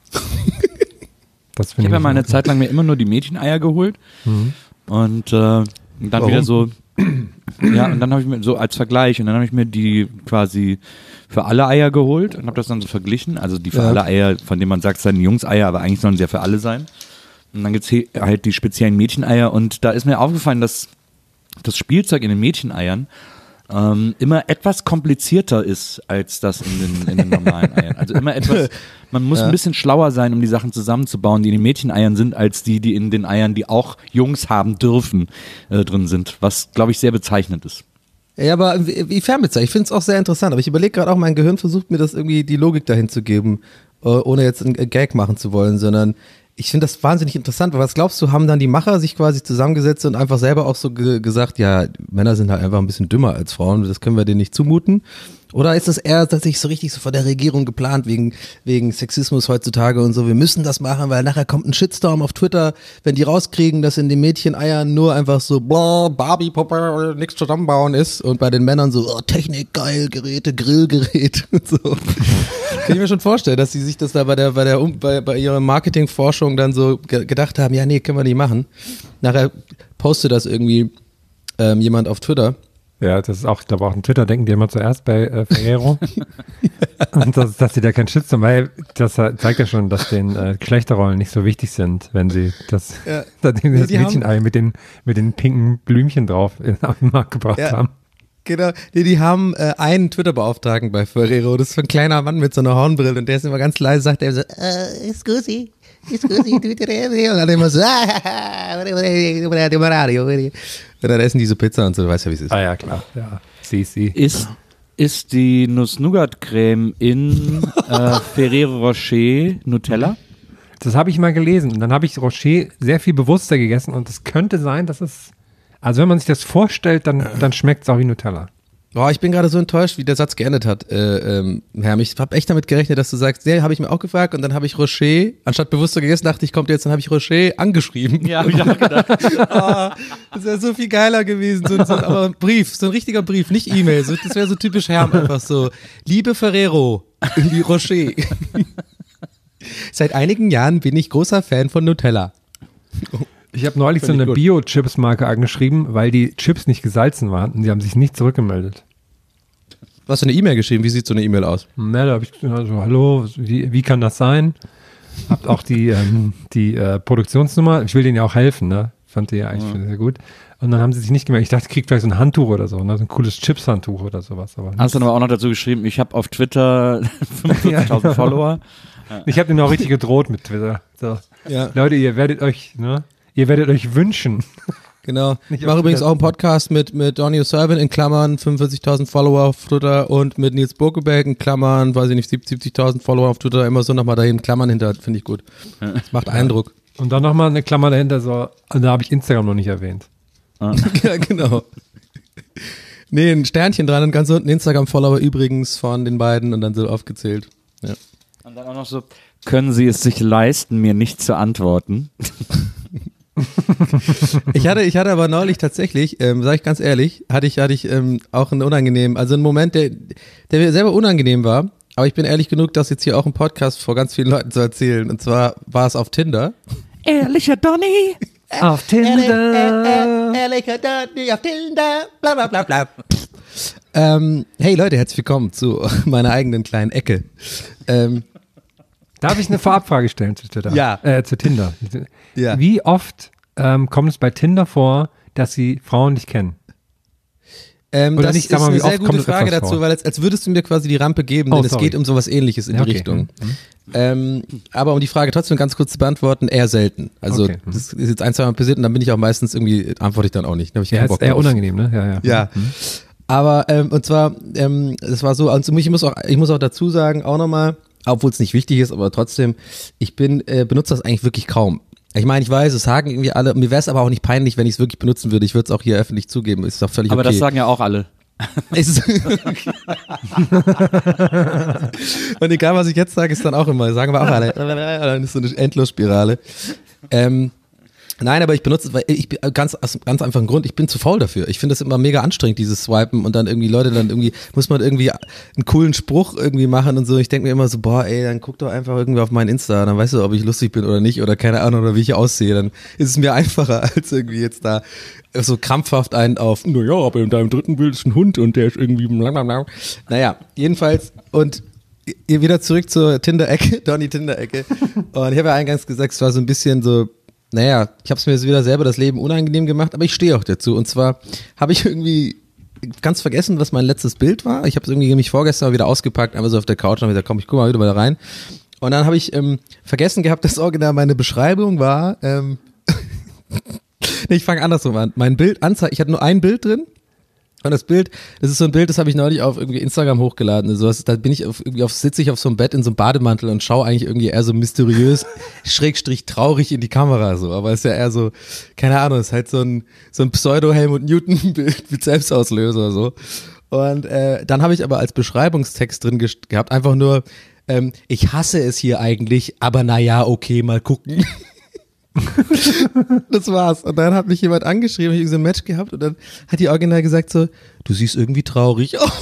Ich habe ja mal eine Zeit lang mir immer nur die Mädcheneier geholt und dann Warum? wieder so, ja, und dann habe ich mir so als Vergleich und dann habe ich mir die quasi für alle Eier geholt und habe das dann so verglichen, also die für alle Eier, von denen man sagt, es seien Jungs-Eier, aber eigentlich sollen sie ja für alle sein. Und dann gibt's halt die speziellen Mädcheneier und da ist mir aufgefallen, dass das Spielzeug in den Mädcheneiern immer etwas komplizierter ist als das in den normalen Eiern. Also immer etwas, man muss ein bisschen schlauer sein, um die Sachen zusammenzubauen, die in den Mädcheneiern sind, als die in den Eiern, die auch Jungs haben dürfen, drin sind. Was, glaube ich, sehr bezeichnend ist. Ja, aber wie fernbezeichnet? Ich finde es auch sehr interessant, aber ich überlege gerade auch, mein Gehirn versucht mir das irgendwie die Logik dahin zu geben, ohne jetzt einen Gag machen zu wollen, sondern ich finde das wahnsinnig interessant, weil was glaubst du, haben dann die Macher sich quasi zusammengesetzt und einfach selber auch so gesagt, ja, Männer sind halt einfach ein bisschen dümmer als Frauen, das können wir denen nicht zumuten? Oder ist das eher tatsächlich so richtig so von der Regierung geplant, wegen Sexismus heutzutage und so, wir müssen das machen, weil nachher kommt ein Shitstorm auf Twitter, wenn die rauskriegen, dass in den Mädcheneiern nur einfach so Barbie-Puppe, nichts zusammenbauen ist und bei den Männern so Technik, geil, Geräte, Grillgerät und so. Kann ich mir schon vorstellen, dass sie sich das da bei ihrer Marketingforschung dann so gedacht haben, ja nee, können wir nicht machen. Nachher postet das irgendwie jemand auf Twitter. Ja, das ist auch, ich glaube auch in Twitter denken die immer zuerst bei Ferrero. Und dass sie da keinen Shitstorm, weil das zeigt ja schon, dass den Geschlechterrollen nicht so wichtig sind, wenn sie das Mädchenei mit den pinken Blümchen drauf auf den Markt gebracht haben. Genau, die haben einen Twitter-Beauftragten bei Ferrero, das ist so ein kleiner Mann mit so einer Hornbrille und der ist immer ganz leise, sagt er so, scusi, Twitter, und dann immer so, und dann essen die so Pizza und so, du weißt ja, wie es ist. Ah ja, klar, ja, sie. Ist die Nuss-Nougat-Creme in Ferrero Rocher Nutella? Das habe ich mal gelesen und dann habe ich Rocher sehr viel bewusster gegessen und es könnte sein, dass es, also wenn man sich das vorstellt, dann schmeckt es auch wie Nutella. Oh, ich bin gerade so enttäuscht, wie der Satz geendet hat, Herr. Ich habe echt damit gerechnet, dass du sagst, ja, habe ich mir auch gefragt und dann habe ich Rocher, anstatt bewusster gegessen, dachte ich, kommt jetzt, dann habe ich Rocher angeschrieben. Ja, habe ich auch gedacht. Das wäre so viel geiler gewesen, aber ein Brief, so ein richtiger Brief, nicht E-Mail, das wäre so typisch Herr, einfach so, liebe Ferrero, wie Rocher. Seit einigen Jahren bin ich großer Fan von Nutella. Ich habe neulich so Finde ich eine gut. Bio-Chips-Marke angeschrieben, weil die Chips nicht gesalzen waren und die haben sich nicht zurückgemeldet. Du hast eine E-Mail geschrieben, wie sieht so eine E-Mail aus? Na, da habe ich gesagt, so, hallo, wie kann das sein? Habt auch die Produktionsnummer, ich will denen ja auch helfen, ne? Fand die ja eigentlich sehr gut. Und dann haben sie sich nicht gemeldet. Ich dachte, ich krieg vielleicht so ein Handtuch oder so, ne? So ein cooles Chips-Handtuch oder sowas. Aber Hast du aber auch noch dazu geschrieben, ich habe auf Twitter 45.000 Follower. ich habe denen auch richtig gedroht mit Twitter. So. Ja. Leute, ihr werdet euch wünschen. Genau. Nicht Ich mache auf übrigens Twitter. auch einen Podcast mit Donny O'Sullivan in Klammern 45.000 Follower auf Twitter und mit Nils Burkeberg in Klammern, weiß ich nicht, 70.000 Follower auf Twitter, immer so nochmal dahin Klammern hinter, finde ich gut. Das macht Eindruck. Und dann nochmal eine Klammer dahinter, so, und da habe ich Instagram noch nicht erwähnt. Ja, genau. Nee, ein Sternchen dran und ganz unten Instagram-Follower übrigens von den beiden und dann so aufgezählt. Ja. Und dann auch noch so, können Sie es sich leisten, mir nicht zu antworten? Ich hatte aber neulich tatsächlich, sage ich ganz ehrlich, hatte ich auch einen unangenehmen, also einen Moment, der mir selber unangenehm war, aber ich bin ehrlich genug, das jetzt hier auch im Podcast vor ganz vielen Leuten zu erzählen. Und zwar war es auf Tinder. Ehrlicher Donny! Auf Tinder. Ehrlicher Donny auf Tinder, bla bla bla bla. Hey Leute, herzlich willkommen zu meiner eigenen kleinen Ecke. Darf ich eine Vorabfrage stellen zu Twitter? Ja. Zu Tinder. Ja. Wie oft kommt es bei Tinder vor, dass sie Frauen nicht kennen? Oder Das nicht, sag ist mal, eine wie sehr oft gute kommt es Frage öfters dazu, vor? weil als würdest du mir quasi die Rampe geben, Oh, denn es sorry. geht um sowas Ähnliches in Ja, die okay. Richtung. Aber um die Frage trotzdem ganz kurz zu beantworten, eher selten. Also Okay. das ist jetzt ein, zwei Mal passiert und dann bin ich auch meistens irgendwie, antworte ich dann auch nicht. Da hab ich Ja, keinen ist Bock eher drauf. unangenehm, ne? Ja. Ja. Aber und zwar, es war so, also ich muss auch dazu sagen, auch nochmal, obwohl es nicht wichtig ist, aber trotzdem, ich benutze das eigentlich wirklich kaum. Ich meine, ich weiß, es sagen irgendwie alle, mir wäre es aber auch nicht peinlich, wenn ich es wirklich benutzen würde. Ich würde es auch hier öffentlich zugeben, ist doch völlig Aber okay. das sagen ja auch alle. Es ist und egal, was ich jetzt sage, ist dann auch immer, sagen wir auch alle, dann ist so eine Endlosspirale. Nein, aber ich benutze es, weil ich bin ganz einfachen Grund, ich bin zu faul dafür. Ich finde das immer mega anstrengend, dieses Swipen und dann irgendwie Leute dann irgendwie, muss man irgendwie einen coolen Spruch irgendwie machen und so. Ich denke mir immer so, boah, ey, dann guck doch einfach irgendwie auf mein Insta, dann weißt du, ob ich lustig bin oder nicht oder keine Ahnung oder wie ich aussehe. Dann ist es mir einfacher, als irgendwie jetzt da so krampfhaft einen auf, naja, aber in deinem dritten Bild ist ein Hund und der ist irgendwie blablabla. Naja, jedenfalls und ihr wieder zurück zur Tinder-Ecke, Donny Tinder-Ecke. Und ich habe ja eingangs gesagt, es war so ein bisschen so, naja, ich habe es mir jetzt wieder selber das Leben unangenehm gemacht, aber ich stehe auch dazu. Und zwar habe ich irgendwie ganz vergessen, was mein letztes Bild war. Ich habe es irgendwie nämlich vorgestern mal wieder ausgepackt, einfach so auf der Couch und habe gesagt, komm, ich guck mal wieder mal rein. Und dann habe ich vergessen gehabt, dass original meine Beschreibung war, nee, ich fange andersrum an. Mein Bild, ich hatte nur ein Bild drin. Und das Bild, das ist so ein Bild, das habe ich neulich auf irgendwie Instagram hochgeladen. Also da bin ich sitze ich auf so einem Bett in so einem Bademantel und schaue eigentlich irgendwie eher so mysteriös, Schrägstrich traurig in die Kamera so. Aber es ist ja eher so, keine Ahnung, es ist halt so ein Pseudo-Helmut Newton-Bild mit Selbstauslöser so. Und dann habe ich aber als Beschreibungstext drin gehabt, einfach nur, ich hasse es hier eigentlich, aber naja, okay, mal gucken. Das war's. Und dann hat mich jemand angeschrieben, ich habe so ein Match gehabt und dann hat die Original gesagt so, du siehst irgendwie traurig aus.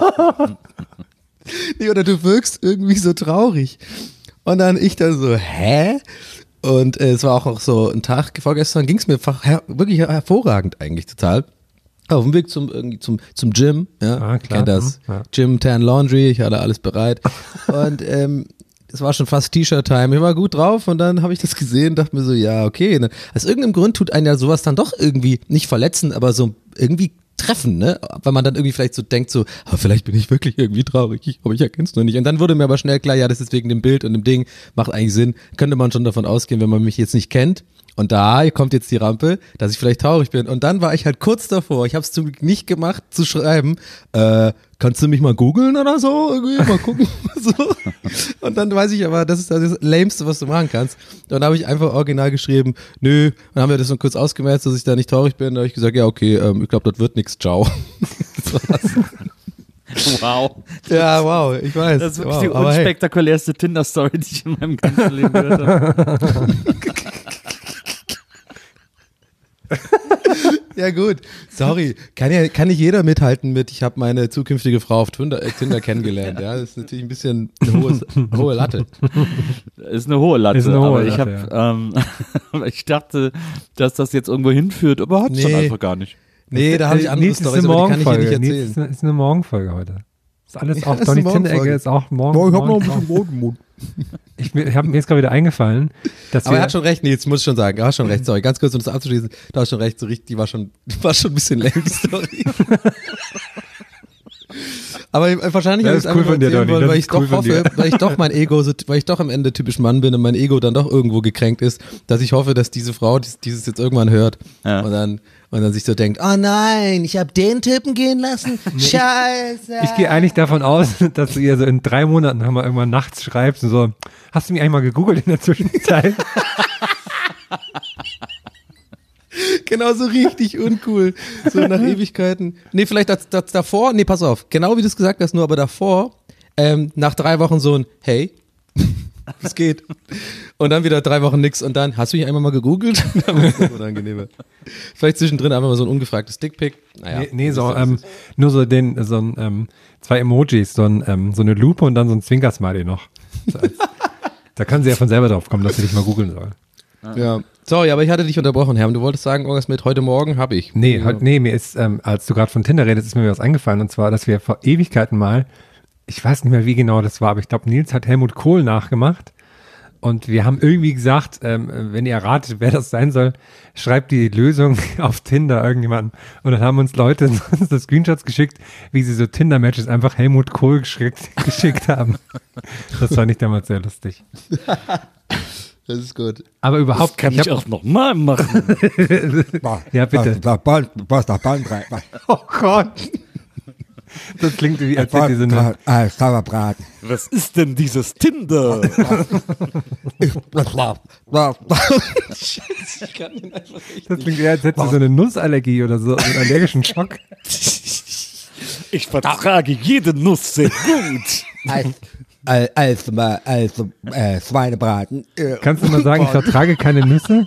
Nee, oder du wirkst irgendwie so traurig. Und dann ich dann so, hä? Und es war auch noch so ein Tag vorgestern, ging es mir wirklich hervorragend eigentlich total. Auf dem Weg zum Gym, ja, Ah, klar. kennt das. Ja. Gym, Tan, Laundry, ich hatte alles bereit. Und es war schon fast T-Shirt-Time. Ich war gut drauf und dann habe ich das gesehen, dachte mir so, ja, okay. Aus irgendeinem Grund tut einen ja sowas dann doch irgendwie nicht verletzen, aber so irgendwie treffen, ne? Weil man dann irgendwie vielleicht so denkt so, vielleicht bin ich wirklich irgendwie traurig, aber ich erkenne es nur nicht. Und dann wurde mir aber schnell klar, ja, das ist wegen dem Bild und dem Ding, macht eigentlich Sinn. Könnte man schon davon ausgehen, wenn man mich jetzt nicht kennt. Und da kommt jetzt die Rampe, dass ich vielleicht traurig bin. Und dann war ich halt kurz davor, ich habe es zum Glück nicht gemacht, zu schreiben, kannst du mich mal googeln oder so? Irgendwie mal gucken. So. Und dann weiß ich aber, das ist das Lämste, was du machen kannst. Und dann habe ich einfach original geschrieben, nö. Und dann haben wir das so kurz ausgemerzt, dass ich da nicht traurig bin. Da habe ich gesagt, ja okay, ich glaube, das wird nichts, ciao. Das war's. Wow. Ja, wow, ich weiß. Das ist wirklich wow, die aber hey. unspektakulärste Tinder-Story, die ich in meinem ganzen Leben gehört habe. Ja gut, sorry, kann nicht jeder mithalten mit, ich habe meine zukünftige Frau auf Tinder kennengelernt, ja, das ist natürlich ein bisschen eine hohe Latte. Ist eine hohe Latte, Ist eine hohe aber Latte, ich dachte, dass das jetzt irgendwo hinführt, aber hat es dann einfach gar nicht. Nee, da habe ich andere Nils, Storys, aber die kann ich hier nicht erzählen. Nils, ist eine Morgenfolge heute. Ist alles auch ist Donny eine Tinderegger Morgenfolge. ist auch morgen. Boah, ich habe noch ein bisschen Morgenmund. Mir ist gerade wieder eingefallen, dass Aber wir er hat schon recht, Nils, muss ich schon sagen, er hat schon recht, sorry, ganz kurz, um das abzuschließen, da hast schon recht, so richtig, die war schon ein bisschen lame, die Story. Aber wahrscheinlich Das habe ist ich es cool einfach von dir, erzählen Donny, wollen, das weil ist ich doch cool von hoffe, dir. weil ich doch am Ende typisch Mann bin und mein Ego dann doch irgendwo gekränkt ist, dass ich hoffe, dass diese Frau dieses jetzt irgendwann hört und dann sich so denkt, oh nein, ich habe den Typen gehen lassen, scheiße. Ich gehe eigentlich davon aus, dass du ihr so in 3 Monaten nochmal irgendwann nachts schreibst und so, hast du mich eigentlich mal gegoogelt in der Zwischenzeit? Genau so richtig uncool. So nach Ewigkeiten. Nee, vielleicht das davor, nee, pass auf, genau wie du es gesagt hast, nur aber davor, nach 3 Wochen so ein Hey, es geht. Und dann wieder 3 Wochen nix und dann, hast du dich einmal mal gegoogelt? Dann ist das unangenehmer. Vielleicht zwischendrin einfach mal so ein ungefragtes Dickpick. Naja. Nee, so, nur so 2 Emojis, so eine Lupe und dann so ein Zwinker-Smiley noch. Da kann sie ja von selber drauf kommen, dass sie dich mal googeln soll. Ja. Sorry, aber ich hatte dich unterbrochen, Herr. Du wolltest sagen, irgendwas mit heute Morgen habe ich. Nee, mir ist, als du gerade von Tinder redest, ist mir was eingefallen. Und zwar, dass wir vor Ewigkeiten mal, ich weiß nicht mehr, wie genau das war, aber ich glaube, Nils hat Helmut Kohl nachgemacht. Und wir haben irgendwie gesagt, wenn ihr erratet, wer das sein soll, schreibt die Lösung auf Tinder irgendjemandem. Und dann haben uns Leute so Screenshots geschickt, wie sie so Tinder-Matches einfach Helmut Kohl geschickt haben. Das fand ich damals sehr lustig. Das ist gut. Aber überhaupt Kann ich auch nochmal machen. Ja, bitte. Oh Gott. Das klingt wie, als hätte diese Sauerbraten. Was ist denn dieses Tinder? Das klingt eher, als hätte sie so eine Nussallergie oder so einen allergischen Schock. Ich vertrage jede Nuss sehr gut. Also Schweinebraten. Kannst du mal sagen, ich vertrage keine Nüsse?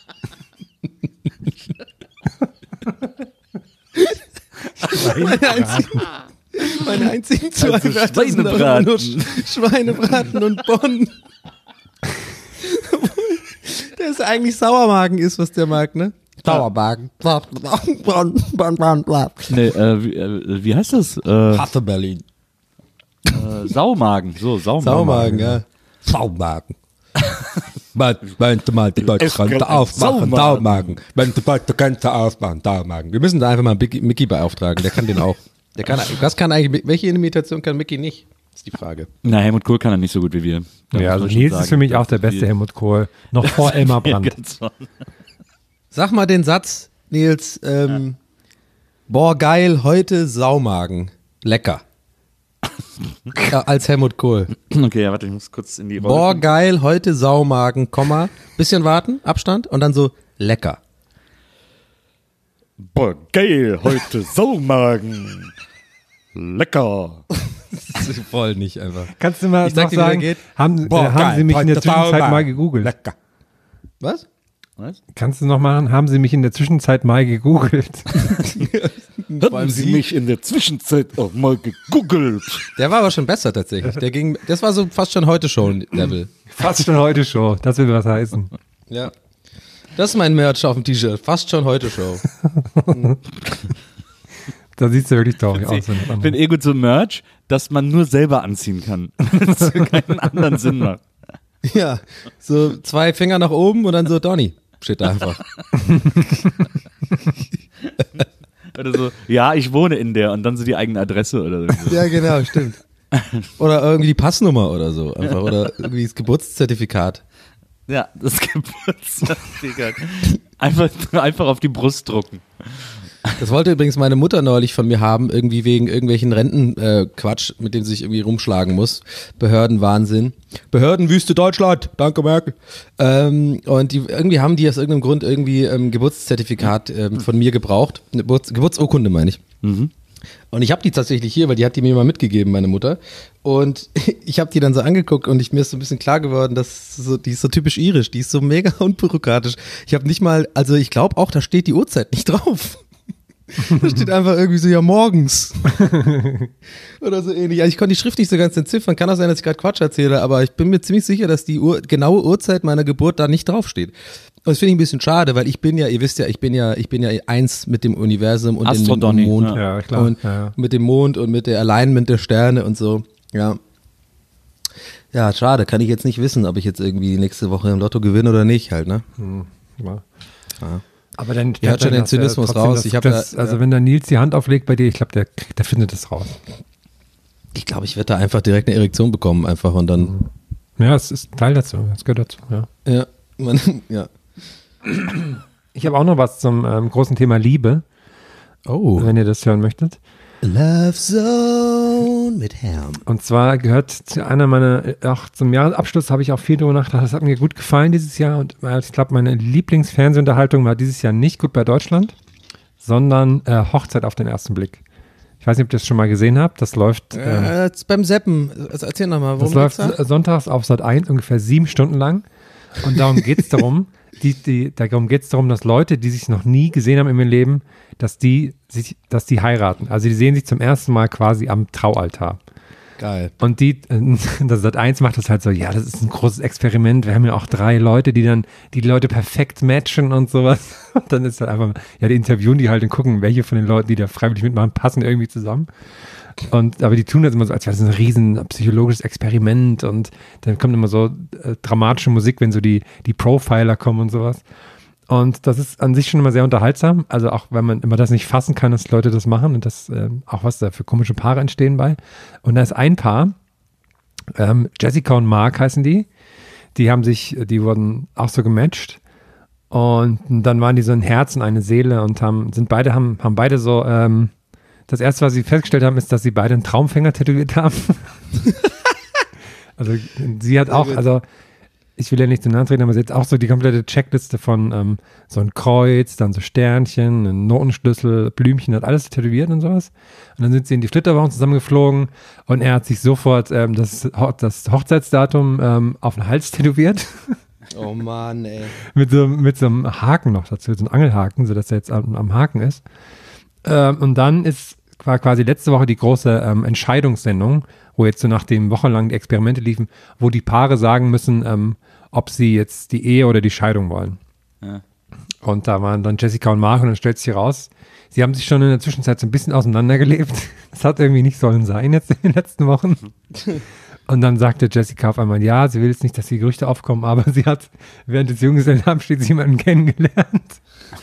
Meine einzigen 2 Also Wörter sind aber nur Schweinebraten und Bonn. Der ist eigentlich Sauermagen ist, was der mag, ne? Sauerbraten. Nee, wie heißt das? Hasse Berlin. Saumagen. So, Saumagen. Sauermagen, ja. Saumagen. Wenn du mal die deutsche Grenze aufmachen, Saumagen. Wenn du mal die Grenze aufmachen, Saumagen. Wir müssen da einfach mal Mickey beauftragen, der kann den auch. Was kann eigentlich, welche Imitation kann Mickey nicht? Ist die Frage. Na, Helmut Kohl kann er nicht so gut wie wir. Da Ja, muss also man schon Nils sagen, ist für mich dass auch der beste wir- Helmut Kohl. Noch vor Elmar Brandt. Ganz vorne. Sag mal den Satz, Nils, boah geil, heute Saumagen. Lecker. Ja, als Helmut Kohl. Okay, ja, warte, ich muss kurz in die Rolle. Boah geil, heute Saumagen, Komma, bisschen warten, Abstand und dann so lecker. Boah, geil, heute Saumagen. Lecker. Voll nicht einfach. Kannst du mal Ich sag noch dir, wie der sagen, geht. haben geil, Sie mich in der heute Zwischenzeit Saumagen. mal gegoogelt? Lecker. Was? Was? Kannst du noch machen, haben Sie mich in der Zwischenzeit mal gegoogelt? Haben Sie mich in der Zwischenzeit auch mal gegoogelt? Der war aber schon besser tatsächlich. Das war so fast schon Heute-Show-Level. Fast schon heute Show. Das will was heißen. Ja. Das ist mein Merch auf dem T-Shirt. Fast schon Heute-Show. Da siehst du wirklich traurig aus. wenn das Ich andere- bin eh gut so Merch, dass man nur selber anziehen kann. Das keinen anderen Sinn macht. Ja. So 2 Finger nach oben und dann so Donny. Steht da einfach. Oder so, ja, ich wohne in der und dann so die eigene Adresse oder so. Ja, genau, stimmt. Oder irgendwie die Passnummer oder so. Einfach. Oder irgendwie das Geburtszertifikat. Ja, das Geburtstag. Einfach auf die Brust drucken. Das wollte übrigens meine Mutter neulich von mir haben, irgendwie wegen irgendwelchen Rentenquatsch, mit dem sie sich irgendwie rumschlagen muss. Behördenwahnsinn. Behördenwüste Deutschland, danke Merkel. Und irgendwie haben die aus irgendeinem Grund irgendwie Geburtszertifikat von mir gebraucht. Eine Geburtsurkunde meine ich. Und ich habe die tatsächlich hier, weil die hat die mir mal mitgegeben, meine Mutter. Und ich habe die dann so angeguckt und mir ist so ein bisschen klar geworden, dass die ist so typisch irisch, die ist so mega unbürokratisch. Ich habe nicht mal, also ich glaube auch, da steht die Uhrzeit nicht drauf. Da steht einfach irgendwie so, ja, morgens. Oder so ähnlich. Also ich konnte die Schrift nicht so ganz entziffern. Kann auch sein, dass ich gerade Quatsch erzähle, aber ich bin mir ziemlich sicher, dass die genaue Uhrzeit meiner Geburt da nicht draufsteht. Und das finde ich ein bisschen schade, weil ich bin ja, ihr wisst ja, ich bin ja eins mit dem Universum und dem Mond. Ja, klar. Und mit dem Mond und mit der Alignment der Sterne und so. Ja. Ja, schade. Kann ich jetzt nicht wissen, ob ich jetzt irgendwie nächste Woche im Lotto gewinne oder nicht halt, ne? Ja. Ja. Aber dann Ihr hört schon den Zynismus raus. Also wenn da Nils die Hand auflegt bei dir, ich glaube, der findet das raus. Ich glaube, ich werde da einfach direkt eine Erektion bekommen einfach und dann. Ja, es ist ein Teil dazu. Es gehört dazu, ja. Ja. Ich habe auch noch was zum großen Thema Liebe, wenn ihr das hören möchtet. Love Zone mit Herrn. Und zwar gehört zu einer meiner, auch zum Jahresabschluss habe ich auch viel drüber nachgedacht, das hat mir gut gefallen dieses Jahr und ich glaube, meine Lieblingsfernsehunterhaltung war dieses Jahr nicht Gut bei Deutschland, sondern Hochzeit auf den ersten Blick. Ich weiß nicht, ob ihr das schon mal gesehen habt, das läuft beim Seppen, also erzähl nochmal, worum das läuft sonntags auf Sat.1 ungefähr 7 Stunden lang und darum geht es darum, darum geht es darum, dass Leute, die sich noch nie gesehen haben in ihrem Leben, dass die heiraten. Also die sehen sich zum ersten Mal quasi am Traualtar. Geil. Und das Sat.1 macht das halt so, ja, das ist ein großes Experiment. Wir haben ja auch 3 Leute, die dann die Leute perfekt matchen und sowas. Und dann ist halt einfach, ja, die interviewen die halt und gucken, welche von den Leuten, die da freiwillig mitmachen, passen irgendwie zusammen. Aber die tun das immer so, als wäre das ein riesen psychologisches Experiment und dann kommt immer so dramatische Musik, wenn so die Profiler kommen und sowas. Und das ist an sich schon immer sehr unterhaltsam, also auch wenn man immer das nicht fassen kann, dass Leute das machen und das auch was da für komische Paare entstehen bei. Und da ist ein Paar, Jessica und Mark heißen die wurden auch so gematcht und dann waren die so ein Herz und eine Seele und haben beide so, das erste, was sie festgestellt haben, ist, dass sie beide einen Traumfänger tätowiert haben. Also sie hat auch, also ich will ja nicht zu nahe treten, aber sie hat auch so die komplette Checkliste von so ein Kreuz, dann so Sternchen, ein Notenschlüssel, Blümchen, hat alles tätowiert und sowas. Und dann sind sie in die Flitterwochen zusammengeflogen und er hat sich sofort das Hochzeitsdatum auf den Hals tätowiert. Oh Mann, ey. mit so einem Haken noch dazu, so einem Angelhaken, sodass er jetzt am Haken ist. Und dann war quasi letzte Woche die große Entscheidungssendung, wo jetzt so nachdem wochenlang die Experimente liefen, wo die Paare sagen müssen, ob sie jetzt die Ehe oder die Scheidung wollen. Ja. Und da waren dann Jessica und Mark und dann stellt sich raus, sie haben sich schon in der Zwischenzeit so ein bisschen auseinandergelebt. Das hat irgendwie nicht sollen sein jetzt in den letzten Wochen. Und dann sagte Jessica auf einmal, ja, sie will jetzt nicht, dass die Gerüchte aufkommen, aber sie hat während des Junggesellenabschieds jemanden kennengelernt.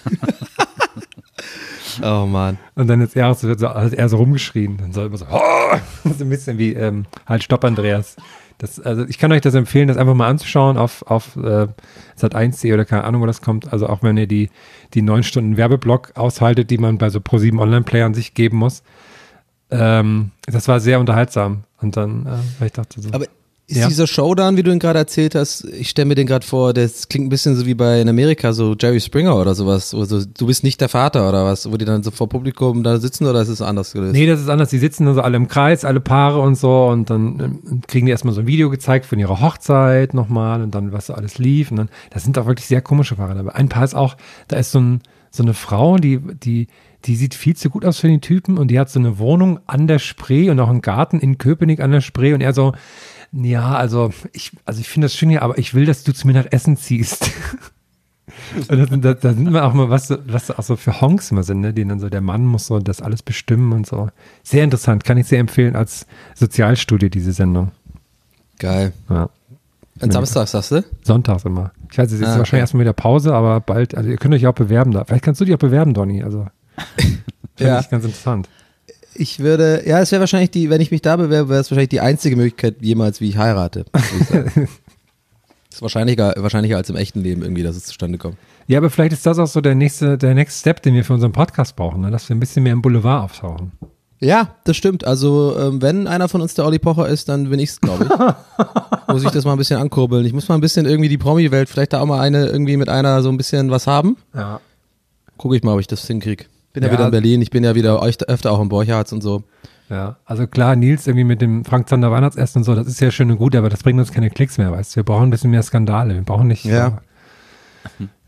Oh Mann. Und dann hat er so rumgeschrien. Dann so immer so, so ein bisschen wie halt Stopp Andreas. Also ich kann euch das empfehlen, das einfach mal anzuschauen auf Sat.1.de oder keine Ahnung, wo das kommt. Also auch wenn ihr die 9 Stunden Werbeblock aushaltet, die man bei so Pro7 Online-Playern sich geben muss. Das war sehr unterhaltsam. Und dann, weil ich dachte so. Aber ist dieser Showdown, wie du ihn gerade erzählt hast, ich stelle mir den gerade vor, das klingt ein bisschen so wie in Amerika, so Jerry Springer oder sowas, also du bist nicht der Vater oder was, wo die dann so vor Publikum da sitzen oder ist es anders gelöst? Nee, das ist anders, die sitzen dann so alle im Kreis, alle Paare und so und dann kriegen die erstmal so ein Video gezeigt von ihrer Hochzeit nochmal und dann was so alles lief und dann, das sind auch wirklich sehr komische Paare dabei. Ein Paar ist auch, da ist so eine Frau, die sieht viel zu gut aus für den Typen und die hat so eine Wohnung an der Spree und auch einen Garten in Köpenick an der Spree und er so, ja, also ich finde das schön hier, aber ich will, dass du zu mir nach Essen ziehst. Und da sind wir auch mal, was auch so für Honks immer sind, ne? Die dann so, der Mann muss so das alles bestimmen und so. Sehr interessant, kann ich sehr empfehlen als Sozialstudie, diese Sendung. Geil. Ja. Und Samstags, sagst du? Sonntags immer. Ich weiß, es ist wahrscheinlich erstmal wieder Pause, aber bald, also ihr könnt euch auch bewerben da. Vielleicht kannst du dich auch bewerben, Donny, also finde ich ganz interessant. Es wäre wahrscheinlich wenn ich mich da bewerbe, wäre es wahrscheinlich die einzige Möglichkeit jemals, wie ich heirate. Ist wahrscheinlicher als im echten Leben irgendwie, dass es zustande kommt. Ja, aber vielleicht ist das auch so der nächste Step, den wir für unseren Podcast brauchen, ne? Dass wir ein bisschen mehr im Boulevard auftauchen. Ja, das stimmt. Also wenn einer von uns der Olli Pocher ist, dann bin ich's, glaube ich. Muss ich das mal ein bisschen ankurbeln. Ich muss mal ein bisschen irgendwie die Promi-Welt, vielleicht da auch mal irgendwie mit einer so ein bisschen was haben. Ja. Gucke ich mal, ob ich das hinkriege. Bin ja wieder in Berlin, ich bin ja wieder öfter auch im Borchards und so. Ja, also klar, Nils irgendwie mit dem Frank Zander Weihnachtsessen und so, das ist ja schön und gut, aber das bringt uns keine Klicks mehr, weißt du. Wir brauchen ein bisschen mehr Skandale, wir brauchen nicht. Ja.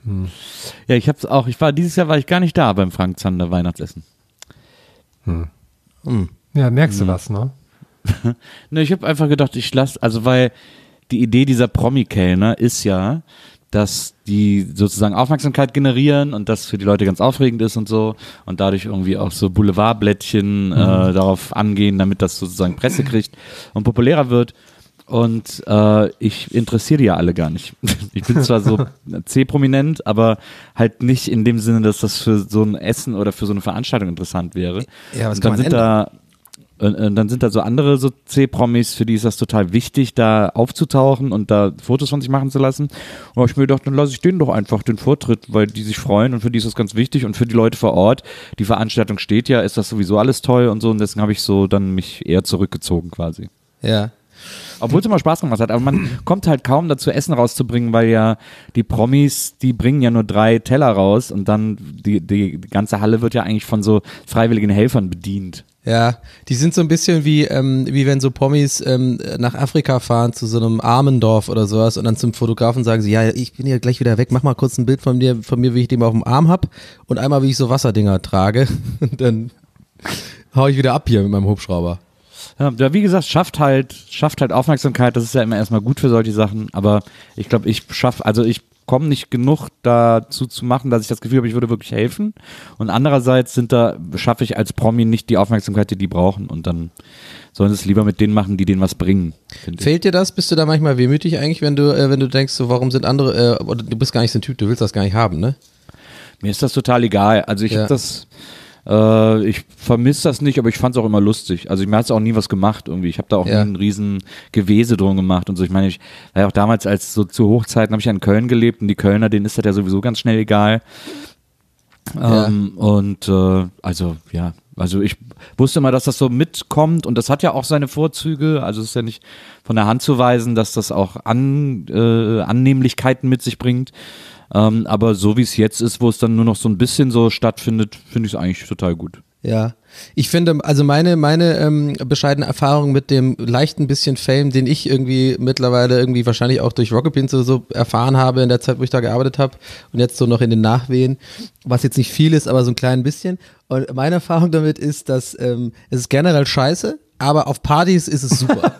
Ja, dieses Jahr war ich gar nicht da beim Frank Zander Weihnachtsessen. Ja, merkst du was, ne? Ne, ich habe einfach gedacht, weil die Idee dieser Promi-Kellner ist ja, dass die sozusagen Aufmerksamkeit generieren und das für die Leute ganz aufregend ist und so und dadurch irgendwie auch so Boulevardblättchen darauf angehen, damit das sozusagen Presse kriegt und populärer wird. Und ich interessiere die ja alle gar nicht. Ich bin zwar so C-prominent, aber halt nicht in dem Sinne, dass das für so ein Essen oder für so eine Veranstaltung interessant wäre. Ja, was und kann dann man ändern? dann sind da so andere so C-Promis, für die ist das total wichtig, da aufzutauchen und da Fotos von sich machen zu lassen. Und da hab ich mir gedacht, dann lasse ich denen doch einfach den Vortritt, weil die sich freuen und für die ist das ganz wichtig und für die Leute vor Ort, die Veranstaltung steht ja, ist das sowieso alles toll und so und deswegen habe ich so dann mich eher zurückgezogen quasi. Ja. Obwohl es immer Spaß gemacht hat, aber man kommt halt kaum dazu, Essen rauszubringen, weil ja die Promis, die bringen ja nur 3 Teller raus und dann die ganze Halle wird ja eigentlich von so freiwilligen Helfern bedient. Ja, die sind so ein bisschen wie wenn so Promis nach Afrika fahren zu so einem armen Dorf oder sowas und dann zum Fotografen sagen sie, ja, ich bin ja gleich wieder weg, mach mal kurz ein Bild von mir, wie ich den mal auf dem Arm hab und einmal, wie ich so Wasserdinger trage und dann hau ich wieder ab hier mit meinem Hubschrauber. Ja, wie gesagt, schafft halt Aufmerksamkeit, das ist ja immer erstmal gut für solche Sachen, aber ich glaube, ich komme nicht genug dazu zu machen, dass ich das Gefühl habe, ich würde wirklich helfen und andererseits schaffe ich als Promi nicht die Aufmerksamkeit, die brauchen und dann sollen sie es lieber mit denen machen, die denen was bringen. Fehlt dir das? Bist du da manchmal wehmütig eigentlich, wenn du denkst, so, warum sind andere, oder du bist gar nicht so ein Typ, du willst das gar nicht haben, ne? Mir ist das total egal, also ich vermisse das nicht, aber ich fand es auch immer lustig. Also mir hat es auch nie was gemacht irgendwie. Ich habe da auch nie ein riesen Gewese drum gemacht und so. Ich meine, ich war ja auch damals, als so zu Hochzeiten habe ich ja in Köln gelebt und die Kölner, denen ist das ja sowieso ganz schnell egal. Also ich wusste immer, dass das so mitkommt und das hat ja auch seine Vorzüge. Also es ist ja nicht von der Hand zu weisen, dass das auch Annehmlichkeiten mit sich bringt. Aber so wie es jetzt ist, wo es dann nur noch so ein bisschen so stattfindet, finde ich es eigentlich total gut. Ja, ich finde, also meine bescheidene Erfahrung mit dem leichten bisschen Fame, den ich irgendwie mittlerweile irgendwie wahrscheinlich auch durch Rocket Beans so erfahren habe in der Zeit, wo ich da gearbeitet habe und jetzt so noch in den Nachwehen, was jetzt nicht viel ist, aber so ein klein bisschen. Und meine Erfahrung damit ist, dass es ist generell scheiße, aber auf Partys ist es super.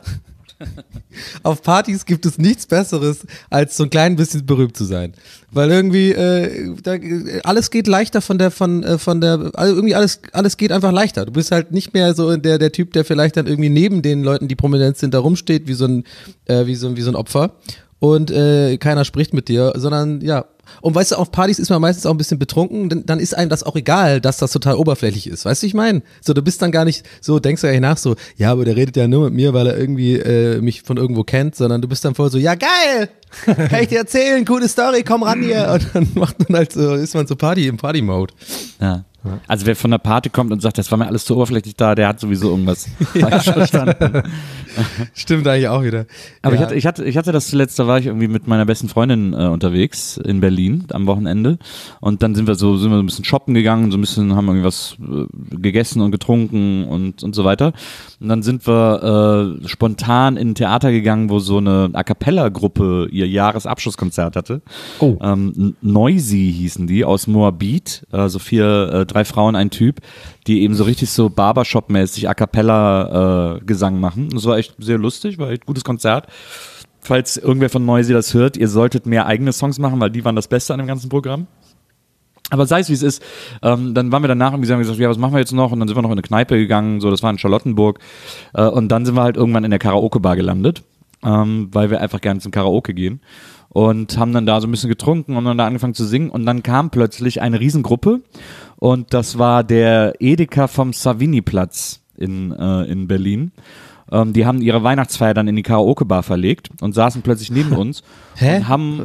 Auf Partys gibt es nichts Besseres, als so ein klein bisschen berühmt zu sein. Weil irgendwie alles geht leichter irgendwie alles geht einfach leichter. Du bist halt nicht mehr so der Typ, der vielleicht dann irgendwie neben den Leuten, die prominent sind, da rumsteht wie so ein Opfer und keiner spricht mit dir, sondern ja. Und weißt du, auf Partys ist man meistens auch ein bisschen betrunken, dann ist einem das auch egal, dass das total oberflächlich ist. Weißt du, ich meine? So, du bist dann gar nicht so, denkst du ja nach so, ja, aber der redet ja nur mit mir, weil er irgendwie mich von irgendwo kennt, sondern du bist dann voll so, ja geil, kann ich dir erzählen, coole Story, komm ran hier. Und dann macht man halt so, ist man so im Party-Mode. Ja. Also wer von der Party kommt und sagt, das war mir alles zu oberflächlich da, der hat sowieso irgendwas falsch verstanden. Stimmt eigentlich auch wieder. Aber ja. ich hatte das zuletzt, da war ich irgendwie mit meiner besten Freundin unterwegs in Berlin am Wochenende und dann sind wir so ein bisschen shoppen gegangen, so ein bisschen haben irgendwie was gegessen und getrunken und so weiter. Und dann sind wir spontan in ein Theater gegangen, wo so eine A-Cappella-Gruppe ihr Jahresabschlusskonzert hatte. Oh. Noisy hießen die, aus Moabit, also 3 Frauen, ein Typ, die eben so richtig so Barbershop-mäßig A-Cappella-Gesang machen. Das war echt sehr lustig, war echt ein gutes Konzert. Falls irgendwer von Noisy das hört, ihr solltet mehr eigene Songs machen, weil die waren das Beste an dem ganzen Programm. Aber sei es wie es ist, dann waren wir danach und haben gesagt, ja, was machen wir jetzt noch? Und dann sind wir noch in eine Kneipe gegangen, so, das war in Charlottenburg. Und dann sind wir halt irgendwann in der Karaoke-Bar gelandet, weil wir einfach gerne zum Karaoke gehen. Und haben dann da so ein bisschen getrunken und dann da angefangen zu singen und dann kam plötzlich eine Riesengruppe und das war der Edeka vom Savini-Platz in Berlin. Die haben ihre Weihnachtsfeier dann in die Karaoke-Bar verlegt und saßen plötzlich neben uns. Hä?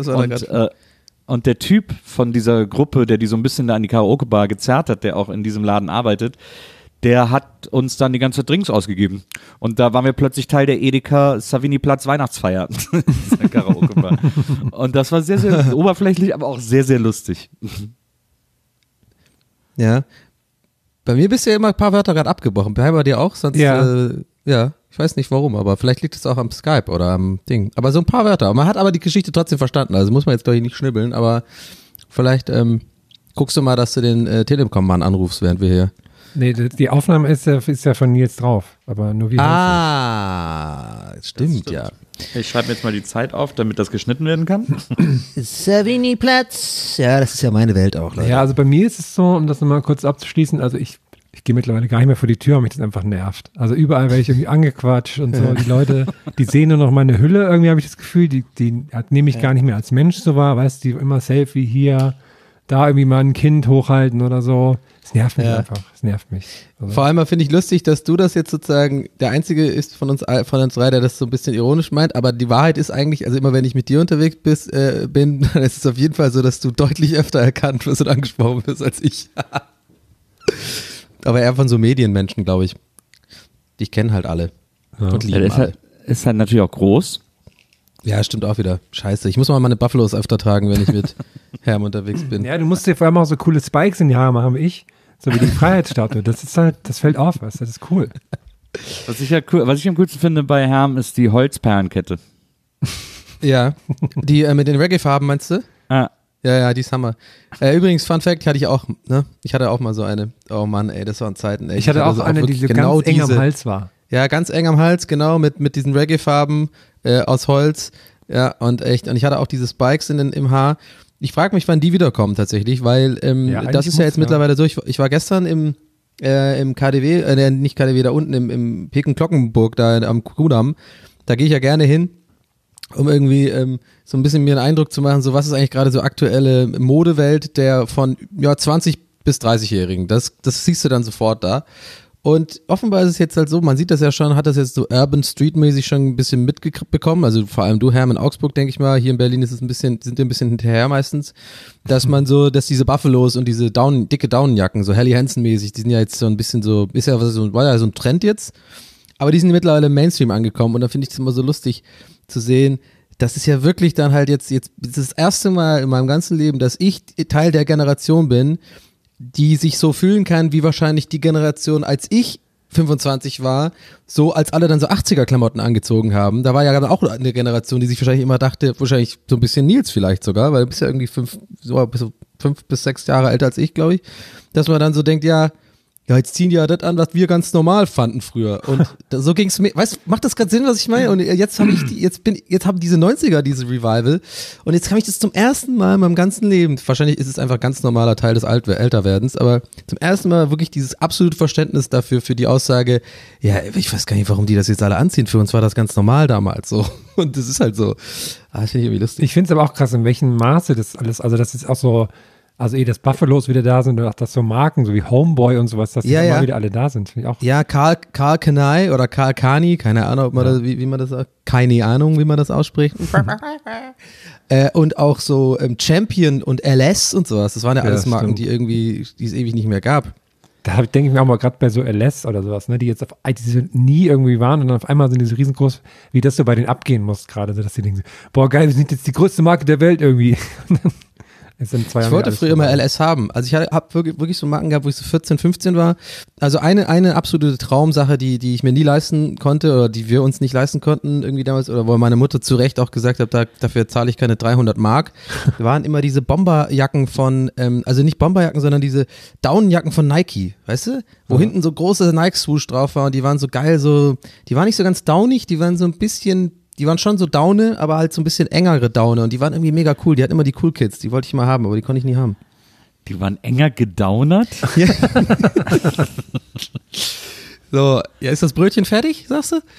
Und der Typ von dieser Gruppe, der die so ein bisschen da in die Karaoke-Bar gezerrt hat, der auch in diesem Laden arbeitet, der hat uns dann die ganze Zeit Drinks ausgegeben. Und da waren wir plötzlich Teil der Edeka Savini-Platz Weihnachtsfeier. Karaoke-Bar. Und das war sehr, sehr oberflächlich, aber auch sehr, sehr lustig. Ja. Bei mir bist du ja immer ein paar Wörter gerade abgebrochen. Bei dir auch? Sonst, Ja. Ja, ich weiß nicht warum, aber vielleicht liegt es auch am Skype oder am Ding. Aber so ein paar Wörter. Man hat aber die Geschichte trotzdem verstanden. Also muss man jetzt, glaube ich, nicht schnibbeln, aber Vielleicht guckst du mal, dass du den Telekom-Mann anrufst, während wir hier. Nee, die Aufnahme ist ja von Nils drauf, aber nur wie Stimmt, ja. Ich schreibe mir jetzt mal die Zeit auf, damit das geschnitten werden kann. Savini-Platz. Ja, das ist ja meine Welt auch, Leute. Ja, also bei mir ist es so, um das nochmal kurz abzuschließen, also ich gehe mittlerweile gar nicht mehr vor die Tür, weil mich das einfach nervt. Also überall werde ich irgendwie angequatscht und so. Die Leute, die sehen nur noch meine Hülle, irgendwie habe ich das Gefühl, die nehme ich gar nicht mehr als Mensch so wahr, weißt du, die immer Selfie hier, da irgendwie mal ein Kind hochhalten oder so. Es nervt mich einfach, es nervt mich. Also. Vor allem finde ich lustig, dass du das jetzt sozusagen der Einzige ist von uns drei, der das so ein bisschen ironisch meint, aber die Wahrheit ist eigentlich, also immer wenn ich mit dir unterwegs bin, dann ist es auf jeden Fall so, dass du deutlich öfter erkannt wirst und angesprochen wirst als ich. Aber eher von so Medienmenschen, glaube ich. Die kennen halt alle und lieben alle. Ist halt natürlich auch groß. Ja, stimmt auch wieder. Scheiße, ich muss mal meine Buffalos öfter tragen, wenn ich mit Herm unterwegs bin. Ja, du musst dir vor allem auch so coole Spikes in die Haare machen wie ich. So wie die Freiheitsstatue. Das ist halt, das fällt auf, weißt du, das ist cool. Was ich am coolsten finde bei Herm ist die Holzperlenkette. Ja, die mit den Reggae-Farben, meinst du? Ah. Ja, die ist Hammer. Übrigens, Fun Fact, hatte ich auch, ne? Ich hatte auch mal so eine. Oh Mann, ey, das waren Zeiten, ey. Ich hatte auch so eine, die so ganz eng am Hals war. Ja, ganz eng am Hals, genau, mit diesen Reggae-Farben aus Holz. Ja, und echt, und ich hatte auch diese Spikes im Haar. Ich frage mich, wann die wiederkommen tatsächlich, weil das ist ja jetzt mittlerweile so. Ich war gestern im KDW, nicht KDW, da unten im Peken-Klockenburg, da am Kudamm. Da gehe ich ja gerne hin, um irgendwie so ein bisschen mir einen Eindruck zu machen, so was ist eigentlich gerade so aktuelle Modewelt der von 20 bis 30-Jährigen. Das siehst du dann sofort da. Und offenbar ist es jetzt halt so, man sieht das ja schon, hat das jetzt so Urban Street-mäßig schon ein bisschen mitbekommen, also vor allem du, Herm, in Augsburg, denke ich mal, hier in Berlin ist es sind die ein bisschen hinterher meistens, dass diese Buffalos und diese dicke Daunenjacken, so Helly Hansen-mäßig, die sind ja jetzt so ein bisschen so, war ja so ein Trend jetzt, aber die sind mittlerweile im Mainstream angekommen und da finde ich es immer so lustig zu sehen, das ist ja wirklich dann halt jetzt das erste Mal in meinem ganzen Leben, dass ich Teil der Generation bin, die sich so fühlen kann, wie wahrscheinlich die Generation, als ich 25 war, so als alle dann so 80er-Klamotten angezogen haben. Da war ja auch eine Generation, die sich wahrscheinlich immer dachte, wahrscheinlich so ein bisschen Nils vielleicht sogar, weil du bist ja irgendwie 5 bis 6 Jahre älter als ich, glaube ich, dass man dann so denkt, ja, jetzt ziehen die ja das an, was wir ganz normal fanden früher. Und so ging es mir, weißt du, macht das gerade Sinn, was ich meine? Und jetzt haben diese 90er, diese Revival. Und jetzt habe ich das zum ersten Mal in meinem ganzen Leben, wahrscheinlich ist es einfach ein ganz normaler Teil des Älterwerdens, aber zum ersten Mal wirklich dieses absolute Verständnis dafür, für die Aussage, ja, ich weiß gar nicht, warum die das jetzt alle anziehen. Für uns war das ganz normal damals so. Und das ist halt so. Das finde ich irgendwie lustig. Ich finde es aber auch krass, in welchem Maße das alles, also das ist auch so, also dass Buffalos wieder da sind und auch das so Marken, so wie Homeboy und sowas, dass die immer wieder alle da sind, finde ich auch. Ja, Karl Kanai oder Karl Kani, keine Ahnung, ob man das, wie man das sagt, keine Ahnung, wie man das ausspricht. Und auch so Champion und LS und sowas, das waren ja alles Marken, die es ewig nicht mehr gab. Da denke ich mir auch mal gerade bei so LS oder sowas, ne, die jetzt die nie irgendwie waren und dann auf einmal sind die so riesengroß, wie das so bei denen abgehen muss gerade, dass die denken, boah geil, wir sind jetzt die größte Marke der Welt irgendwie. Ich wollte früher immer LS haben. Also ich habe wirklich so Marken gehabt, wo ich so 14, 15 war. Also eine absolute Traumsache, die ich mir nie leisten konnte oder die wir uns nicht leisten konnten irgendwie damals oder wo meine Mutter zu Recht auch gesagt hat, dafür zahle ich keine 300 Mark, waren immer diese Bomberjacken von, also nicht Bomberjacken, sondern diese Daunenjacken von Nike, weißt du? Wo hinten so große Nike-Swoosh drauf war und die waren so geil, die waren nicht so ganz downig, die waren so ein bisschen... Die waren schon so Daune, aber halt so ein bisschen engere Daune und die waren irgendwie mega cool. Die hatten immer die Cool Kids, die wollte ich mal haben, aber die konnte ich nie haben. Die waren enger gedaunert? Ja. So, ja, ist das Brötchen fertig, sagst du?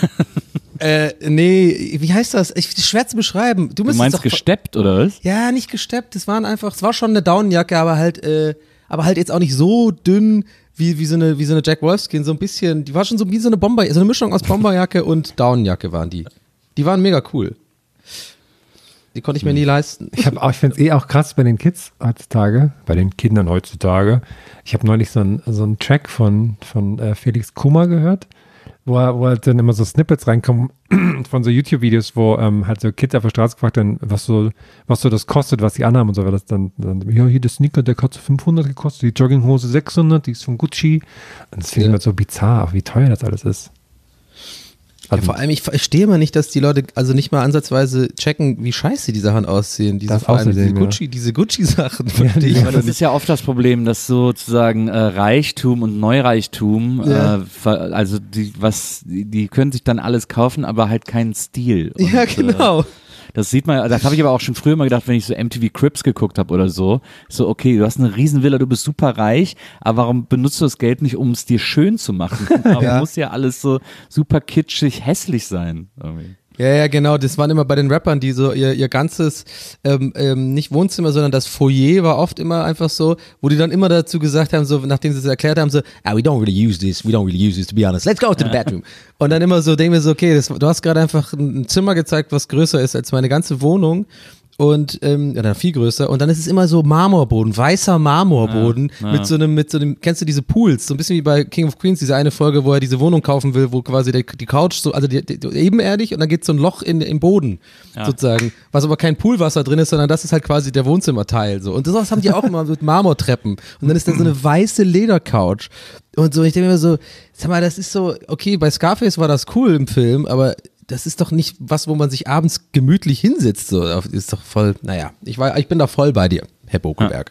Nee, wie heißt das? Schwer zu beschreiben. Du meinst gesteppt oder was? Ja, nicht gesteppt, es war schon eine Daunenjacke, aber halt jetzt auch nicht so dünn wie so eine Jack Wolfskin, so ein bisschen, die war schon so wie so eine Bomberjacke, so eine Mischung aus Bomberjacke und Daunenjacke waren die. Die waren mega cool. Die konnte ich mir nie leisten. Ich finde es auch krass bei den Kids heutzutage, bei den Kindern heutzutage. Ich habe neulich so einen Track von Felix Kummer gehört, wo halt dann immer so Snippets reinkommen von so YouTube-Videos, wo halt so Kids auf der Straße gefragt werden, was so das kostet, was sie anhaben und so, weil das dann ja, hier der Sneaker, der hat so 500 gekostet, die Jogginghose 600, die ist von Gucci. Und das finde ich immer so bizarr, wie teuer das alles ist. Ja, vor allem, ich verstehe immer nicht, dass die Leute also nicht mal ansatzweise checken, wie scheiße die Sachen aussehen. Das Vor allem außerdem, diese Gucci-Sachen. verstehe ich Aber immer das nicht. ist ja oft das Problem, dass sozusagen Reichtum und Neureichtum, also die können sich dann alles kaufen, aber halt keinen Stil. Und, Ja, genau. Das sieht man, das habe ich aber auch schon früher mal gedacht, wenn ich so MTV Cribs geguckt habe oder so. So, okay, du hast eine Riesenvilla, du bist super reich, aber warum benutzt du das Geld nicht, um es dir schön zu machen? Aber muss ja alles so super kitschig hässlich sein. Irgendwie. Ja, genau, das waren immer bei den Rappern, die so ihr ganzes, nicht Wohnzimmer, sondern das Foyer war oft immer einfach so, wo die dann immer dazu gesagt haben, so, nachdem sie es erklärt haben, so, we don't really use this, to be honest, let's go to the bedroom. Und dann immer so, denken wir so, okay, du hast gerade einfach ein Zimmer gezeigt, was größer ist als meine ganze Wohnung. Und oder viel größer, und dann ist es immer so Marmorboden, weißer Marmorboden mit so einem, kennst du diese Pools, so ein bisschen wie bei King of Queens, diese eine Folge, wo er diese Wohnung kaufen will, wo quasi die Couch so, also die ebenerdig, und dann geht so ein Loch im Boden sozusagen, was aber kein Poolwasser drin ist, sondern das ist halt quasi der Wohnzimmerteil so. Und sowas haben die auch immer mit Marmortreppen, und dann ist da so eine weiße Ledercouch und so. Ich denke mir so, sag mal, das ist so, okay, bei Scarface war das cool im Film, aber das ist doch nicht was, wo man sich abends gemütlich hinsetzt. So, das ist doch voll, naja, ich bin da voll bei dir, Herr Bokelberg.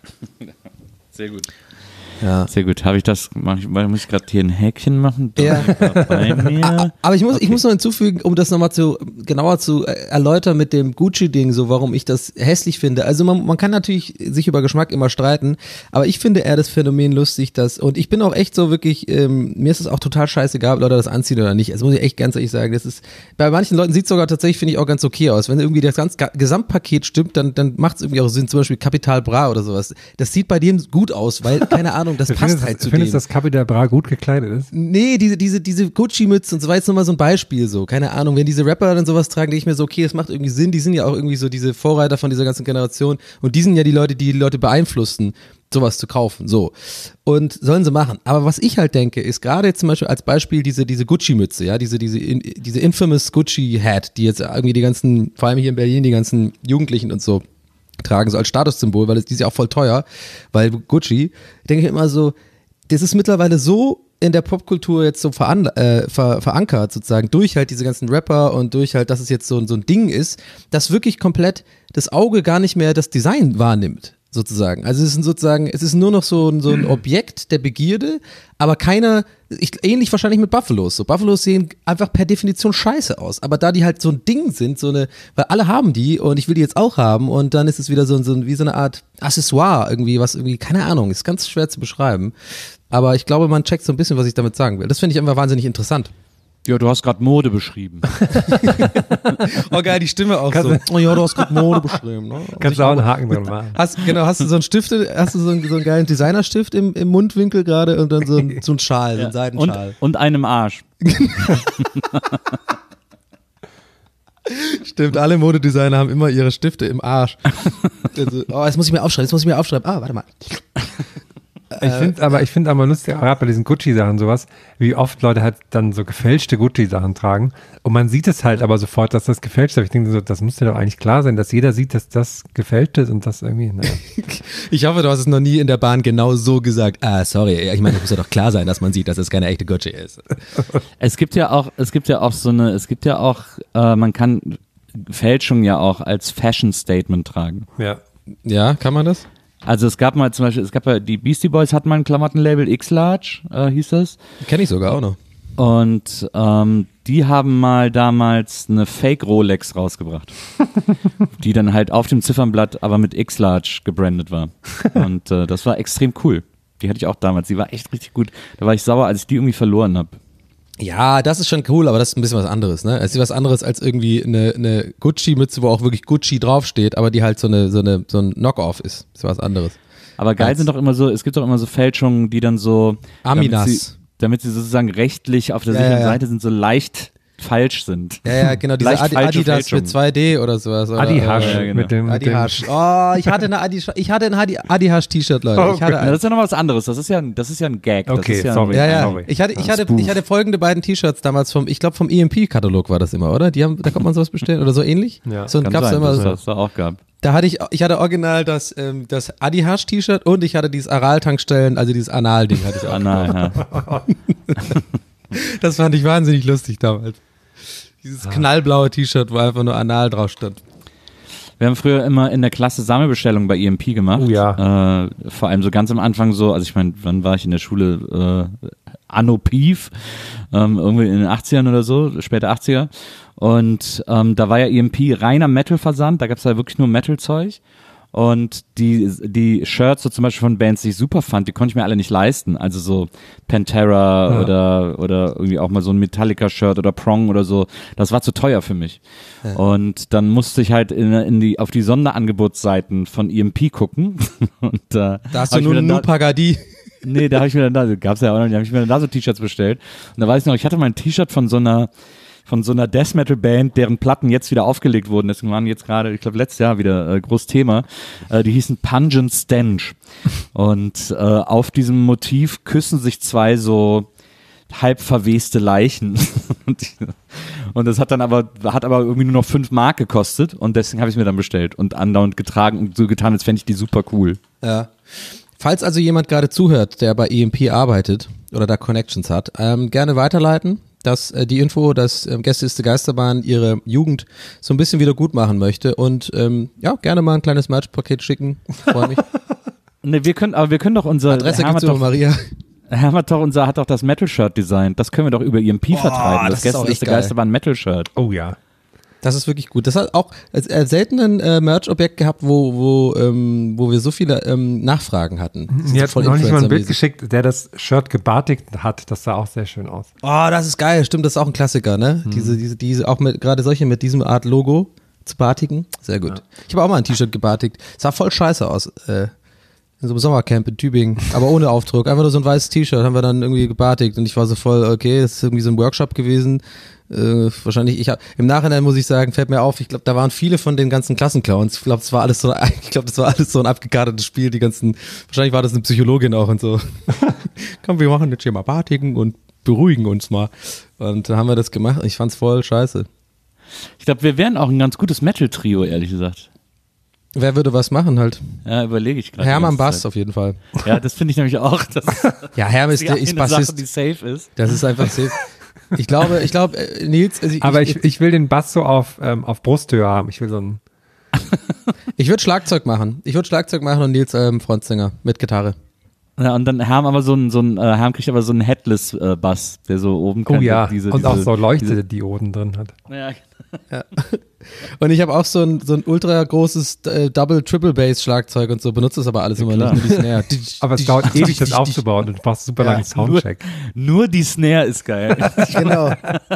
Sehr gut. Ja. Sehr gut. Muss ich gerade hier ein Häkchen machen? Ja. Bei mir. Aber ich muss noch hinzufügen, um das nochmal genauer zu erläutern mit dem Gucci-Ding, so warum ich das hässlich finde. Also man kann natürlich sich über Geschmack immer streiten, aber ich finde eher das Phänomen lustig, und ich bin auch echt so wirklich, mir ist es auch total scheißegal, ob Leute das anziehen oder nicht. Das muss ich echt ganz ehrlich sagen. Das ist, bei manchen Leuten sieht es sogar tatsächlich, finde ich, auch ganz okay aus. Wenn irgendwie das ganze Gesamtpaket stimmt, dann macht es irgendwie auch Sinn. Zum Beispiel Capital Bra oder sowas. Das sieht bei denen gut aus, weil, keine Ahnung, das passt halt zu denen. Findest du, dass Capital Bra gut gekleidet ist? Nee, diese Gucci-Mütze und so war jetzt nochmal so ein Beispiel so, keine Ahnung, wenn diese Rapper dann sowas tragen, denke ich mir so, okay, das macht irgendwie Sinn, die sind ja auch irgendwie so diese Vorreiter von dieser ganzen Generation, und die sind ja die Leute beeinflussen, sowas zu kaufen, so. Und sollen sie machen. Aber was ich halt denke, ist gerade jetzt zum Beispiel als Beispiel diese Gucci-Mütze, ja, diese infamous Gucci-Hat, die jetzt irgendwie die ganzen, vor allem hier in Berlin, die ganzen Jugendlichen und so tragen, so als Statussymbol, weil die ist ja auch voll teuer, weil Gucci, denke ich immer so, das ist mittlerweile so in der Popkultur jetzt so verankert sozusagen, durch halt diese ganzen Rapper und durch halt, dass es jetzt so ein Ding ist, dass wirklich komplett das Auge gar nicht mehr das Design wahrnimmt, sozusagen. Also es ist nur noch so ein Objekt der Begierde, aber ähnlich wahrscheinlich mit Buffalos. So, Buffalos sehen einfach per Definition scheiße aus, aber da die halt so ein Ding sind, weil alle haben die und ich will die jetzt auch haben, und dann ist es wieder wie so eine Art Accessoire irgendwie, was irgendwie, keine Ahnung, ist ganz schwer zu beschreiben. Aber ich glaube, man checkt so ein bisschen, was ich damit sagen will. Das finde ich einfach wahnsinnig interessant. Ja, du hast gerade Mode beschrieben. Oh geil, die Stimme auch so. Oh ja, du hast gerade Mode beschrieben. Ne? Kannst du auch einen Haken dran machen. Hast du so einen geilen Designerstift im Mundwinkel gerade und dann so ein Schal, so ein Seidenschal. Und einem Arsch. Stimmt, alle Modedesigner haben immer ihre Stifte im Arsch. Oh, jetzt muss ich mir aufschreiben. Ah, warte mal. Ich finde aber lustig, gerade bei diesen Gucci-Sachen sowas, wie oft Leute halt dann so gefälschte Gucci-Sachen tragen, und man sieht es halt aber sofort, dass das gefälscht ist. Ich denke so, das muss ja doch eigentlich klar sein, dass jeder sieht, dass das gefälscht ist und das irgendwie, naja. Ich hoffe, du hast es noch nie in der Bahn genau so gesagt. Ah, sorry, ich meine, es muss ja doch klar sein, dass man sieht, dass es keine echte Gucci ist. Man kann Fälschung ja auch als Fashion-Statement tragen. Ja. Ja, kann man das? Also es gab ja die Beastie Boys hatten mal ein Klamottenlabel, X-Large hieß das. Kenn ich sogar auch noch. Und die haben mal damals eine Fake Rolex rausgebracht, die dann halt auf dem Ziffernblatt aber mit X-Large gebrandet war. Und das war extrem cool. Die hatte ich auch damals, die war echt richtig gut. Da war ich sauer, als ich die irgendwie verloren habe. Ja, das ist schon cool, aber das ist ein bisschen was anderes, ne? Es ist was anderes als irgendwie eine Gucci-Mütze, wo auch wirklich Gucci draufsteht, aber die halt so ein Knock-off ist. Das ist was anderes. Aber geil sind doch immer so, es gibt doch immer so Fälschungen, die dann so, damit sie sozusagen rechtlich auf der sicheren Seite sind, so leicht falsch sind. Ja, genau, diese Adidas mit 2D oder sowas. Adi-Hasch genau. mit dem Oh, ich hatte ein Adi-Hasch-T-Shirt, Leute. Oh, ich hatte das ist ja noch was anderes. Das ist ja ein Gag. Okay, das ist ja sorry. Sorry. Ich hatte folgende beiden T-Shirts damals vom EMP-Katalog war das immer, oder? Da konnte man sowas bestellen oder so ähnlich? Ja. So Kann gab's sein, immer dass so. es da auch gab. Ich hatte original das Adi-Hasch-T-Shirt und ich hatte dieses Aral-Tankstellen, also dieses Anal-Ding hatte ich auch. Anal, ja. Das fand ich wahnsinnig lustig damals. Dieses knallblaue T-Shirt, wo einfach nur Anal drauf stand. Wir haben früher immer in der Klasse Sammelbestellungen bei EMP gemacht. Oh ja. Vor allem so ganz am Anfang so, also ich meine, wann war ich in der Schule? Anno Pief, irgendwie in den 80ern oder so, später 80er. Und da war ja EMP reiner Metal-Versand, da gab es ja wirklich nur Metal-Zeug. Und die Shirts so zum Beispiel von Bands, die ich super fand, die konnte ich mir alle nicht leisten. Also so Pantera oder irgendwie auch mal so ein Metallica-Shirt oder Prong oder so. Das war zu teuer für mich. Ja. Und dann musste ich halt auf die Sonderangebotsseiten von EMP gucken. Und, da hast du nur Pagadi. Nee, da habe ich mir dann gab's ja auch noch, da habe ich mir dann da so T-Shirts bestellt. Und da weiß ich noch, ich hatte mal ein T-Shirt von so einer Death Metal Band, deren Platten jetzt wieder aufgelegt wurden. Deswegen waren jetzt gerade, ich glaube letztes Jahr wieder groß Thema. Die hießen Pungent Stench. Und auf diesem Motiv küssen sich zwei so halb verweste Leichen. Und das hat aber irgendwie nur noch 5 Mark gekostet. Und deswegen habe ich es mir dann bestellt und andauernd getragen und so getan, als fände ich die super cool. Ja. Falls also jemand gerade zuhört, der bei EMP arbeitet oder da Connections hat, gerne weiterleiten. Dass die Info, dass Gästeliste Geisterbahn ihre Jugend so ein bisschen wieder gut machen möchte und gerne mal ein kleines Merch-Paket schicken. Freue mich. Ne, wir können doch unser Adresse gibt's über Maria. Hermann hat doch das Metal-Shirt designt. Das können wir doch über EMP vertreiben. Das Gästeliste Geisterbahn Metal-Shirt. Oh ja. Das ist wirklich gut. Das hat auch selten ein Merch-Objekt gehabt, wo wir so viele Nachfragen hatten. Mir hat neulich mal ein Bild geschickt, der das Shirt gebartigt hat. Das sah auch sehr schön aus. Oh, das ist geil. Stimmt, das ist auch ein Klassiker, ne? Diese auch gerade solche mit diesem Art Logo zu bartigen. Sehr gut. Ja. Ich habe auch mal ein T-Shirt gebartigt. Sah voll scheiße aus. In so einem Sommercamp in Tübingen, aber ohne Aufdruck. Einfach nur so ein weißes T-Shirt haben wir dann irgendwie gebartigt und ich war so voll, okay, das ist irgendwie so ein Workshop gewesen. Wahrscheinlich, im Nachhinein muss ich sagen, fällt mir auf, ich glaube, da waren viele von den ganzen Klassenclowns. Ich glaube, das war alles so ein abgekartetes Spiel, wahrscheinlich war das eine Psychologin auch und so. Komm, wir machen jetzt hier mal Bartigen und beruhigen uns mal. Und dann haben wir das gemacht. Ich fand's voll scheiße. Ich glaube, wir wären auch ein ganz gutes Metal-Trio, ehrlich gesagt. Wer würde was machen halt? Ja, überlege ich gerade. Hermann Bass auf jeden Fall. Ja, das finde ich nämlich auch. Ja, Hermann ist Bassist. Sache, die safe ist. Das ist einfach safe. Ich glaube, Nils. Aber ich will den Bass so auf Brusthöhe haben. Ich will so einen. Ich würde Schlagzeug machen. Und Nils Frontsänger mit Gitarre. Ja, und dann Herm Herm kriegt aber so einen Headless-Bass, der so oben kann. Oh ja, und auch so Leuchtedioden drin hat. Ja. Ja. Und ich habe auch so ein ultra großes Double-Triple-Bass-Schlagzeug und so, benutze das aber alles immer nicht, nur die Snare. Aber es dauert ewig, das aufzubauen und du brauchst super langen Soundcheck. Nur die Snare ist geil. Genau.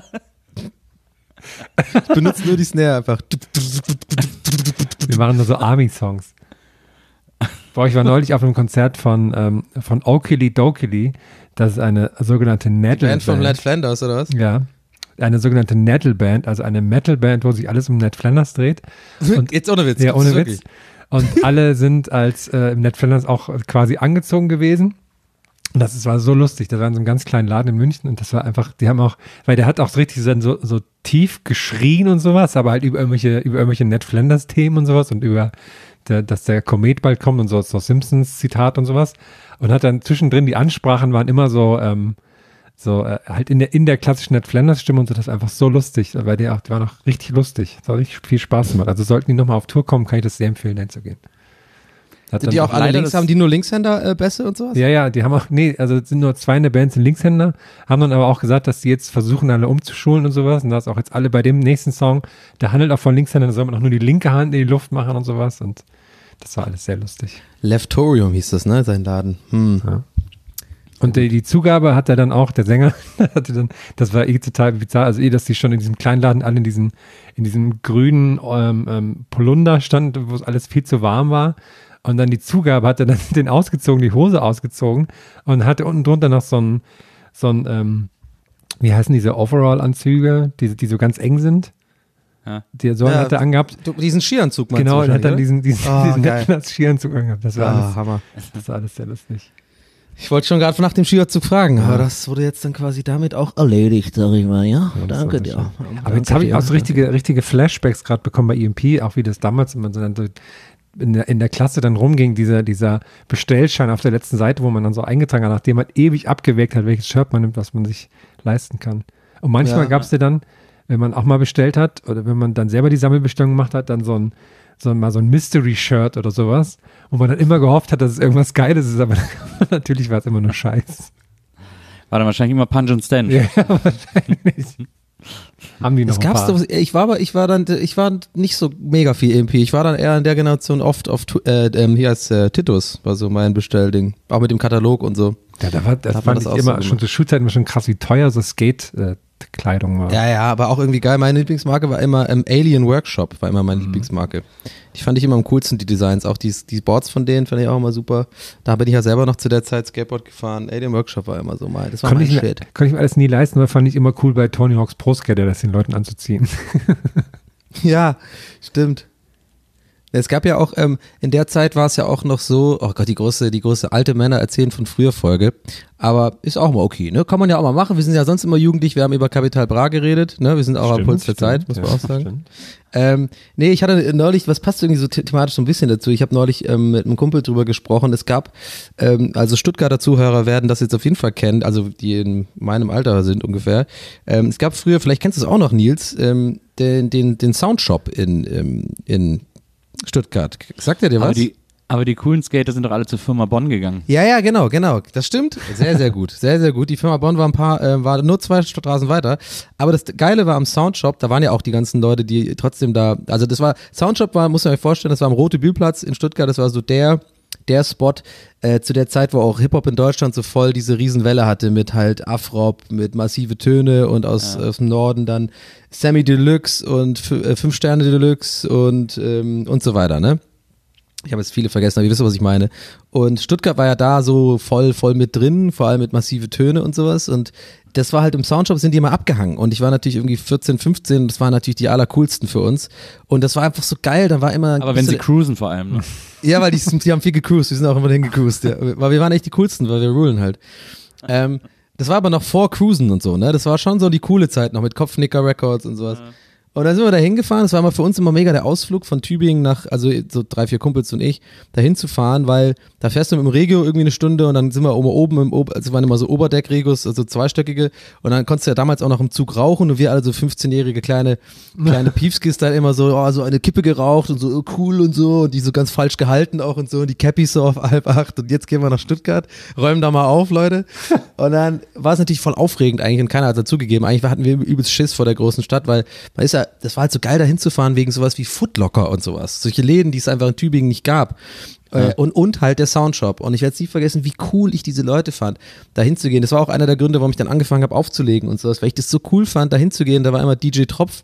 Ich benutze nur die Snare einfach. Wir machen nur so Army-Songs. Boah, ich war neulich auf einem Konzert von Okili Dokili. Das ist eine sogenannte Metal-Band. Von Ned Flanders, oder was? Ja. Eine sogenannte Metal-Band, also eine Metal-Band, wo sich alles um Ned Flanders dreht. Und, jetzt ohne Witz. Ja, ohne Witz. Und alle sind als Ned Flanders auch quasi angezogen gewesen. Und das war so lustig. Das war in so einem ganz kleinen Laden in München und das war einfach, die haben auch, weil der hat auch so richtig so tief geschrien und sowas, aber halt über irgendwelche Ned Flanders-Themen und sowas und über dass der Komet bald kommt und so Simpsons-Zitat und sowas. Und hat dann zwischendrin, die Ansprachen waren immer so halt in der klassischen Ned Flanders-Stimme und so, das ist einfach so lustig, weil die waren auch richtig lustig. Das hat richtig viel Spaß gemacht. Also sollten die nochmal auf Tour kommen, kann ich das sehr empfehlen, dahin zu gehen. Sind die auch alle links, haben die nur Linkshänder-Bässe und sowas? Ja, die haben auch, also es sind nur 2 in der Band, sind Linkshänder, haben dann aber auch gesagt, dass die jetzt versuchen, alle umzuschulen und sowas und da ist auch jetzt alle bei dem nächsten Song, der handelt auch von Linkshändern, da soll man auch nur die linke Hand in die Luft machen und sowas und das war alles sehr lustig. Leftorium hieß das, ne, sein Laden. Ja. Und die Zugabe hat er dann auch, der Sänger, das war total bizarr, also dass die schon in diesem kleinen Laden alle in diesem grünen Polunder standen, wo es alles viel zu warm war. Und dann die Zugabe hat er dann die Hose ausgezogen und hatte unten drunter noch so ein wie heißen diese Overall-Anzüge, die so ganz eng sind? Ja. Hat er angehabt. Diesen Skianzug meinst du? Genau, und hat dann diesen Skianzug angehabt. Das war Hammer. Das war alles sehr lustig. Ich wollte schon gerade nach dem Skianzug fragen, aber das wurde jetzt dann quasi damit auch erledigt, sag ich mal, ja? Danke dir. Aber jetzt habe ich auch so richtige Flashbacks gerade bekommen bei EMP, auch wie das damals immer so in der Klasse dann rumging, dieser Bestellschein auf der letzten Seite, wo man dann so eingetragen hat, nachdem man ewig abgewägt hat, welches Shirt man nimmt, was man sich leisten kann. Und manchmal gab es ja dann, wenn man auch mal bestellt hat oder wenn man dann selber die Sammelbestellung gemacht hat, dann so ein Mystery-Shirt oder sowas, wo man dann immer gehofft hat, dass es irgendwas Geiles ist, aber natürlich war es immer nur Scheiß. War dann wahrscheinlich immer Punch and Stand. Ja, wahrscheinlich. Haben die noch Es gab's doch, ich war nicht so mega viel EMP. Ich war dann eher in der Generation oft auf hier als Titus, war so mein Bestellding. Auch mit dem Katalog und so. Ja, das fand ich immer schon zu Schulzeiten schon krass, wie teuer so Skate-Kleidung war. Ja, aber auch irgendwie geil. Meine Lieblingsmarke war immer Alien Workshop, war immer meine Lieblingsmarke. Die fand ich immer am coolsten, die Designs. Auch die Boards von denen fand ich auch immer super. Da bin ich ja selber noch zu der Zeit Skateboard gefahren. Alien Workshop war immer so mein. Das war mein Shit. Konnte ich mir alles nie leisten, aber fand ich immer cool bei Tony Hawk's Pro Skater, das den Leuten anzuziehen. Ja, stimmt. Es gab ja auch, in der Zeit war es ja auch noch so, oh Gott, die große alte Männer erzählen von früher Folge, aber ist auch mal okay, ne? Kann man ja auch mal machen, wir sind ja sonst immer jugendlich, wir haben über Capital Bra geredet, ne? Wir sind auch am Puls der Zeit, muss man auch sagen. Nee, ich hatte neulich, was passt irgendwie so thematisch so ein bisschen dazu, ich habe neulich mit einem Kumpel drüber gesprochen, es gab, also Stuttgarter Zuhörer werden das jetzt auf jeden Fall kennen, also die in meinem Alter sind ungefähr, es gab früher, vielleicht kennst du es auch noch, Nils, den Soundshop in Stuttgart. Sagt er dir was? Aber die coolen Skater sind doch alle zur Firma Bonn gegangen. Ja, genau. Das stimmt. Sehr, sehr gut. Sehr, sehr gut. Die Firma Bonn war nur 2 Straßen weiter. Aber das Geile war am Soundshop, da waren ja auch die ganzen Leute, die trotzdem da, also Soundshop muss man sich vorstellen, das war am Rote Bühlplatz in Stuttgart, das war so der Spot zu der Zeit, wo auch Hip-Hop in Deutschland so voll diese Riesenwelle hatte mit halt Afrop, mit Massive Töne und aus dem Norden dann Sammy Deluxe und 5 Sterne Deluxe und so weiter, ne? Ich habe jetzt viele vergessen, aber ihr wisst, was ich meine. Und Stuttgart war ja da so voll mit drin, vor allem mit Massive Töne und sowas. Und das war halt im Soundshop, sind die immer abgehangen. Und ich war natürlich irgendwie 14, 15, das waren natürlich die allercoolsten für uns. Und das war einfach so geil, da war immer... Aber wenn sie cruisen vor allem, ne? Ja, weil die haben viel gecruised, wir sind auch immer hingecruised. Ja. Weil wir waren echt die coolsten, weil wir rulen halt. Das war aber noch vor Cruisen und so, ne? Das war schon so die coole Zeit noch mit Kopfnicker Records und sowas. Ja. Und dann sind wir da hingefahren, das war mal für uns immer mega der Ausflug von Tübingen nach, also so 3, 4 Kumpels und ich, da hinzufahren, weil da fährst du mit dem Regio irgendwie eine Stunde und dann sind wir oben also waren immer so Oberdeck-Regos, also zweistöckige und dann konntest du ja damals auch noch im Zug rauchen und wir alle so 15-jährige kleine Piefskis da immer so eine Kippe geraucht und so cool und so und die so ganz falsch gehalten auch und so und die Cappies so auf 7:30 und jetzt gehen wir nach Stuttgart, räumen da mal auf, Leute. Und dann war es natürlich voll aufregend eigentlich und keiner hat dazugegeben. Eigentlich hatten wir übelst Schiss vor der großen Stadt, weil man ist ja, das war halt so geil, da hinzufahren wegen sowas wie Footlocker und sowas. Solche Läden, die es einfach in Tübingen nicht gab. Ja. Und halt der Soundshop. Und ich werde es nie vergessen, wie cool ich diese Leute fand, da hinzugehen. Das war auch einer der Gründe, warum ich dann angefangen habe aufzulegen und sowas, weil ich das so cool fand, da hinzugehen. Da war immer DJ Tropf,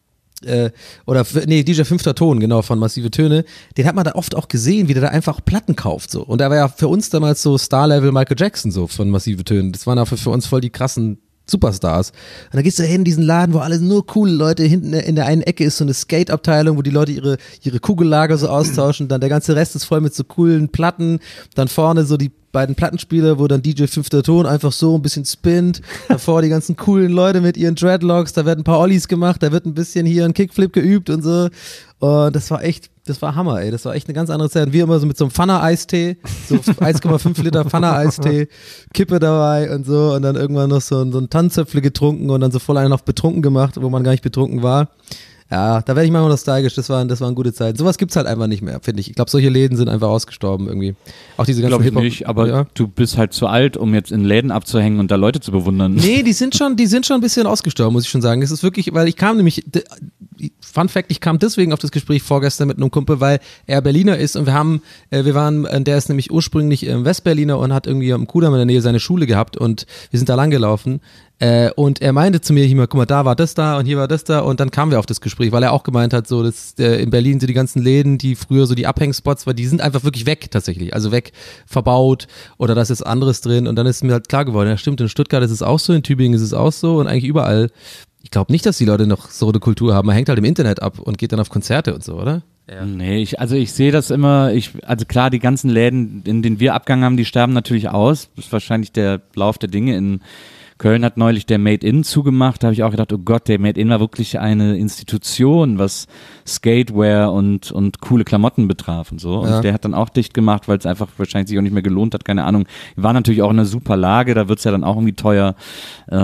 DJ 5. Ton, genau, von Massive Töne. Den hat man da oft auch gesehen, wie der da einfach Platten kauft, so. Und der war ja für uns damals so Star-Level Michael Jackson, so, von Massive Töne. Das waren auch für uns voll die krassen Superstars. Und da gehst du hin in diesen Laden, wo alle nur coole Leute, hinten in der einen Ecke ist so eine Skate-Abteilung, wo die Leute ihre Kugellager so austauschen, dann der ganze Rest ist voll mit so coolen Platten, dann vorne so die beiden Plattenspieler, wo dann DJ 5. Ton einfach so ein bisschen spinnt, davor die ganzen coolen Leute mit ihren Dreadlocks, da werden ein paar Ollies gemacht, da wird ein bisschen hier ein Kickflip geübt und so. Und das war Hammer, ey. Das war echt eine ganz andere Zeit. Und wir immer so mit so einem Pfanner-Eistee, so 1,5 Liter Pfanner-Eistee, Kippe dabei und so. Und dann irgendwann noch so ein Tannenzöpfle getrunken und dann so voll einen auf betrunken gemacht, wo man gar nicht betrunken war. Ja, da werde ich manchmal nostalgisch. Das waren gute Zeiten. Sowas gibt's halt einfach nicht mehr, finde ich. Ich glaube, solche Läden sind einfach ausgestorben irgendwie. Auch diese ganzen Hip-Hop. Nicht, aber ja. Du bist halt zu alt, um jetzt in Läden abzuhängen und da Leute zu bewundern. Nee, die sind schon ein bisschen ausgestorben, muss ich schon sagen. Es ist wirklich, weil ich kam nämlich, Fun Fact, ich kam deswegen auf das Gespräch vorgestern mit einem Kumpel, weil er Berliner ist und der ist nämlich ursprünglich Westberliner und hat irgendwie am Kudamm in der Nähe seine Schule gehabt und wir sind da lang gelaufen. Und er meinte zu mir, guck mal, da war das da und hier war das da und dann kamen wir auf das Gespräch, weil er auch gemeint hat, so, dass in Berlin so die ganzen Läden, die früher so die Abhängspots waren, die sind einfach wirklich weg tatsächlich, also weg verbaut oder da ist jetzt anderes drin und dann ist mir halt klar geworden, ja stimmt, in Stuttgart ist es auch so, in Tübingen ist es auch so und eigentlich überall. Ich glaube nicht, dass die Leute noch so eine Kultur haben, man hängt halt im Internet ab und geht dann auf Konzerte und so, oder? Ja. Nee, ich sehe das immer, also klar, die ganzen Läden, in denen wir Abgang haben, die sterben natürlich aus, das ist wahrscheinlich der Lauf der Dinge in Köln hat neulich der Made In zugemacht, da habe ich auch gedacht, oh Gott, der Made In war wirklich eine Institution, was Skatewear und coole Klamotten betraf und so. Und der hat dann auch dicht gemacht, weil es einfach wahrscheinlich sich auch nicht mehr gelohnt hat, keine Ahnung. War natürlich auch in einer super Lage, da wird's ja dann auch irgendwie teuer. Da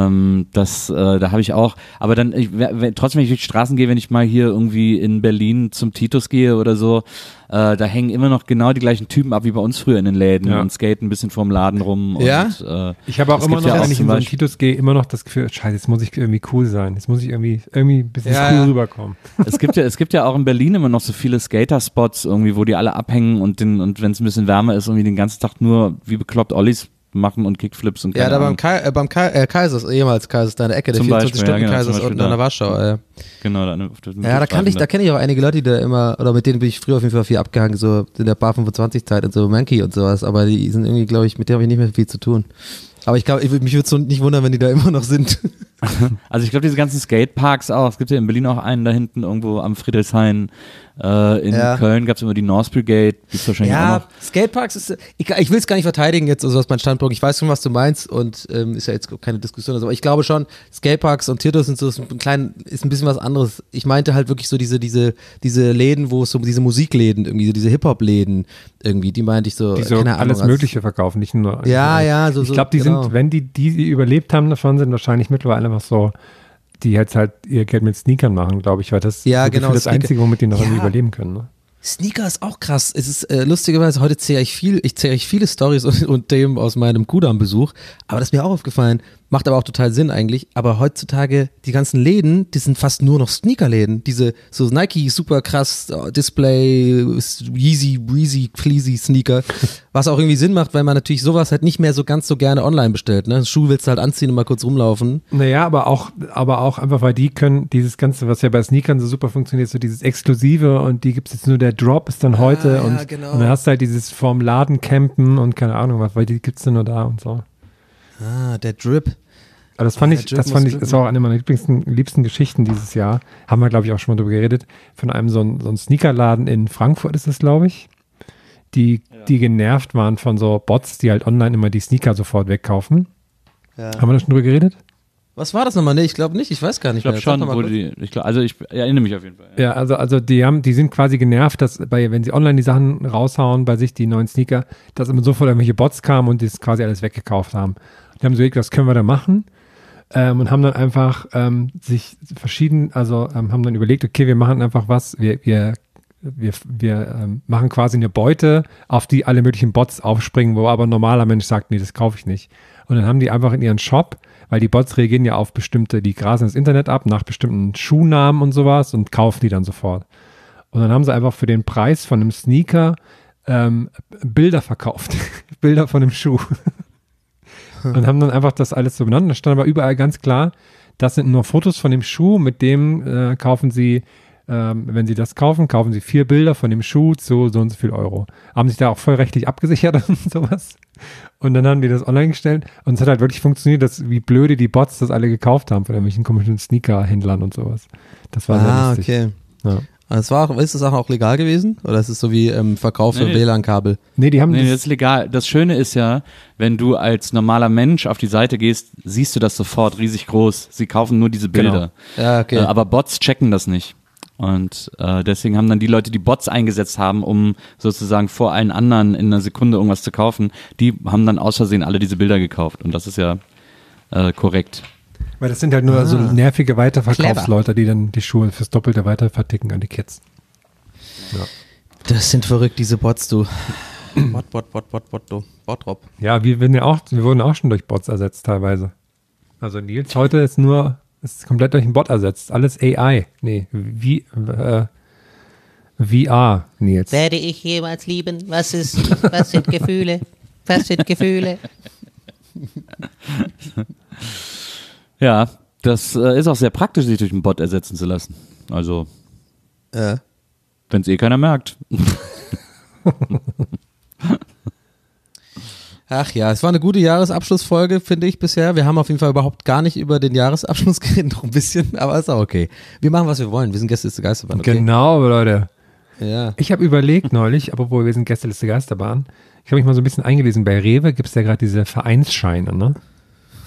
habe ich auch, aber dann, trotzdem, wenn ich durch die Straßen gehe, wenn ich mal hier irgendwie in Berlin zum Titus gehe oder so, da hängen immer noch genau die gleichen Typen ab wie bei uns früher in den Läden und skaten ein bisschen vorm Laden rum. Ja? Und, ich habe auch immer noch, wenn ich in so einen Titus gehe, immer noch das Gefühl, scheiße, jetzt muss ich irgendwie cool sein. Jetzt muss ich irgendwie ein bisschen cool rüberkommen. Es gibt ja auch in Berlin immer noch so viele Skater-Spots irgendwie, wo die alle abhängen und wenn es ein bisschen wärmer ist, irgendwie den ganzen Tag nur wie bekloppt Ollies machen und Kickflips und keine Ahnung. beim Kaisers, ehemals Kaisers, da in der Ecke, der Zum 24-Stunden-Kaisers unten an der Warschau. Genau, da kenne ich auch einige Leute, die da immer, oder mit denen bin ich früher auf jeden Fall viel abgehangen, so in der Bar 25-Zeit und so Monkey und sowas, aber die sind irgendwie, glaube ich, mit denen habe ich nicht mehr viel zu tun. Aber ich glaube, mich würde es nicht wundern, wenn die da immer noch sind. Also ich glaube, diese ganzen Skateparks auch, es gibt ja in Berlin auch einen da hinten irgendwo am Friedrichshain, Köln gab es immer die North Brigade, gibt's wahrscheinlich auch noch. Skateparks ist, ich will es gar nicht verteidigen jetzt, also aus meinem Standpunkt, ich weiß schon, was du meinst und ist ja jetzt keine Diskussion, aber ich glaube schon, Skateparks und Titus sind so ist ein bisschen was anderes. Ich meinte halt wirklich so diese Läden, wo es so diese Musikläden irgendwie, so diese Hip-Hop-Läden irgendwie, die meinte ich so, die so keine Ahnung, alles Mögliche verkaufen, nicht nur. So. Ich glaube, die sind, wenn die überlebt haben davon, sind wahrscheinlich mittlerweile einfach so, die jetzt halt ihr Geld mit Sneakern machen, glaube ich, weil das ist das Einzige, womit die noch irgendwie überleben können. Ne? Sneaker ist auch krass. Es ist lustigerweise, heute zähle ich viele Storys und Themen aus meinem Kudam-Besuch, aber das ist mir auch aufgefallen, macht aber auch total Sinn eigentlich, aber heutzutage die ganzen Läden, die sind fast nur noch Sneakerläden, diese so Nike super krass Display, Yeezy, Breezy, Fleezy Sneaker, was auch irgendwie Sinn macht, weil man natürlich sowas halt nicht mehr so ganz so gerne online bestellt, ne? Schuh willst du halt anziehen und mal kurz rumlaufen. Naja, aber auch einfach, weil die können dieses Ganze, was ja bei Sneakern so super funktioniert, so dieses Exklusive und die gibt's jetzt nur, der Drop ist dann heute und dann hast du halt dieses vorm Laden campen und keine Ahnung was, weil die gibt's dann nur da und so. Der Drip. Aber das fand ich, ist auch eine meiner liebsten Geschichten dieses Jahr. Haben wir, glaube ich, auch schon mal drüber geredet. Von einem so ein Sneakerladen in Frankfurt ist es, glaube ich, die genervt waren von so Bots, die halt online immer die Sneaker sofort wegkaufen. Ja. Haben wir da schon drüber geredet? Was war das nochmal? Nee, ich glaube nicht. Ich weiß gar nicht mehr. Ich glaube schon, ich erinnere mich auf jeden Fall. Ja, also die sind quasi genervt, dass wenn sie online die Sachen raushauen, bei sich die neuen Sneaker, dass immer sofort irgendwelche Bots kamen und das quasi alles weggekauft haben. Die haben so gesagt, was können wir da machen? Und haben dann einfach haben dann überlegt, okay, wir machen einfach was, wir machen quasi eine Beute, auf die alle möglichen Bots aufspringen, wo aber ein normaler Mensch sagt, nee, das kaufe ich nicht. Und dann haben die einfach in ihren Shop, weil die Bots reagieren ja auf die grasen das Internet ab, nach bestimmten Schuhnamen und sowas und kaufen die dann sofort. Und dann haben sie einfach für den Preis von einem Sneaker Bilder verkauft. Bilder von dem Schuh. Und haben dann einfach das alles so benannt. Da stand aber überall ganz klar, das sind nur Fotos von dem Schuh, mit dem kaufen sie, wenn sie das kaufen sie 4 Bilder von dem Schuh zu so und so viel Euro. Haben sich da auch voll rechtlich abgesichert und sowas. Und dann haben die das online gestellt und es hat halt wirklich funktioniert, wie blöde die Bots das alle gekauft haben von irgendwelchen komischen Sneaker-Händlern und sowas. Das war sehr lustig. Okay. Ja. Ist das auch legal gewesen? Oder ist es so wie Verkauf für WLAN-Kabel? Nee, das ist legal. Das Schöne ist ja, wenn du als normaler Mensch auf die Seite gehst, siehst du das sofort riesig groß. Sie kaufen nur diese Bilder. Genau. Ja, okay. Aber Bots checken das nicht. Und deswegen haben dann die Leute, die Bots eingesetzt haben, um sozusagen vor allen anderen in einer Sekunde irgendwas zu kaufen, die haben dann aus Versehen alle diese Bilder gekauft. Und das ist ja korrekt. Weil das sind halt nur so nervige Weiterverkaufsleute, die dann die Schuhe fürs Doppelte weiter verticken an die Kids. Ja. Das sind verrückt, diese Bots, du. Bot-Drop. Ja, wir wurden auch schon durch Bots ersetzt teilweise. Also Nils heute ist komplett durch einen Bot ersetzt. Alles AI. Nee, VR, Nils. Werde ich jemals lieben? Was sind Gefühle? Was sind Gefühle? Ja, das ist auch sehr praktisch, sich durch einen Bot ersetzen zu lassen. Also, wenn es keiner merkt. Ach ja, es war eine gute Jahresabschlussfolge, finde ich bisher. Wir haben auf jeden Fall überhaupt gar nicht über den Jahresabschluss geredet, noch ein bisschen, aber ist auch okay. Wir machen, was wir wollen. Wir sind Gästeliste Geisterbahn, okay? Genau, Leute. Ja. Ich habe überlegt neulich, wir sind Gästeliste Geisterbahn, ich habe mich mal so ein bisschen eingelesen, bei Rewe gibt es ja gerade diese Vereinsscheine, ne?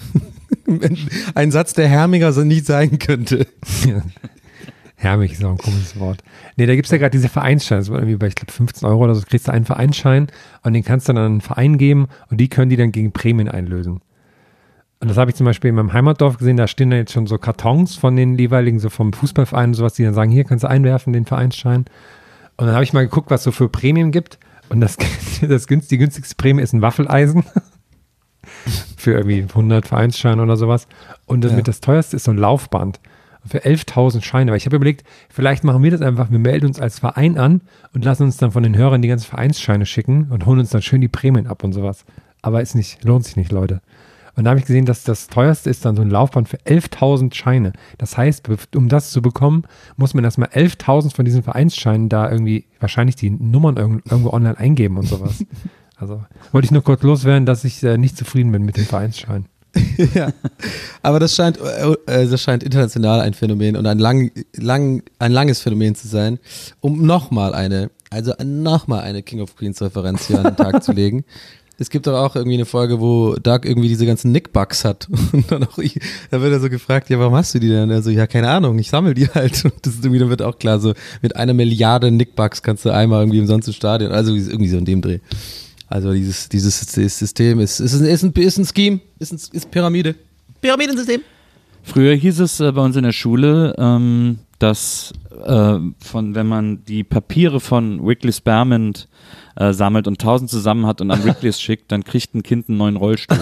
Ein Satz, der hermiger so nicht sein könnte. Hermig ist auch ein komisches Wort. Nee, da gibt's ja gerade diese Vereinsscheine. Das war irgendwie bei, ich glaube, 15 € oder so, kriegst du einen Vereinsschein und den kannst du dann an einen Verein geben und die können die dann gegen Prämien einlösen. Und das habe ich zum Beispiel in meinem Heimatdorf gesehen, da stehen da jetzt schon so Kartons von den jeweiligen, so vom Fußballverein und sowas, die dann sagen, hier kannst du einwerfen, den Vereinsschein. Und dann habe ich mal geguckt, was es so für Prämien gibt. Und die günstigste Prämie ist ein Waffeleisen. Für irgendwie 100 Vereinsscheine oder sowas. Und das teuerste ist so ein Laufband. Für 11.000 Scheine. Weil ich habe überlegt, vielleicht machen wir das einfach, wir melden uns als Verein an und lassen uns dann von den Hörern die ganzen Vereinsscheine schicken und holen uns dann schön die Prämien ab und sowas. Aber lohnt sich nicht, Leute. Und da habe ich gesehen, dass das teuerste ist dann so ein Laufband für 11.000 Scheine. Das heißt, um das zu bekommen, muss man erstmal 11.000 von diesen Vereinsscheinen da irgendwie wahrscheinlich die Nummern irgendwo online eingeben und sowas. Also wollte ich nur kurz loswerden, dass ich nicht zufrieden bin mit dem Vereinsschein. Ja, aber das scheint international ein Phänomen und ein langes Phänomen zu sein, um nochmal eine King of Queens Referenz hier an den Tag zu legen. Es gibt aber auch irgendwie eine Folge, wo Doug irgendwie diese ganzen Nickbugs hat. Und dann da wird er so gefragt, ja, warum hast du die denn? Also, ja, keine Ahnung, ich sammle die halt. Und das ist irgendwie, dann wird auch klar, so mit 1 Milliarde Nickbugs kannst du einmal irgendwie umsonst ins Stadion. Also irgendwie so in dem Dreh. Also dieses System ist ein Scheme, ist Pyramide. Pyramidensystem. Früher hieß es bei uns in der Schule, dass wenn man die Papiere von Wrigley Spearmint sammelt und 1000 zusammen hat und an Wrigley's schickt, dann kriegt ein Kind einen neuen Rollstuhl.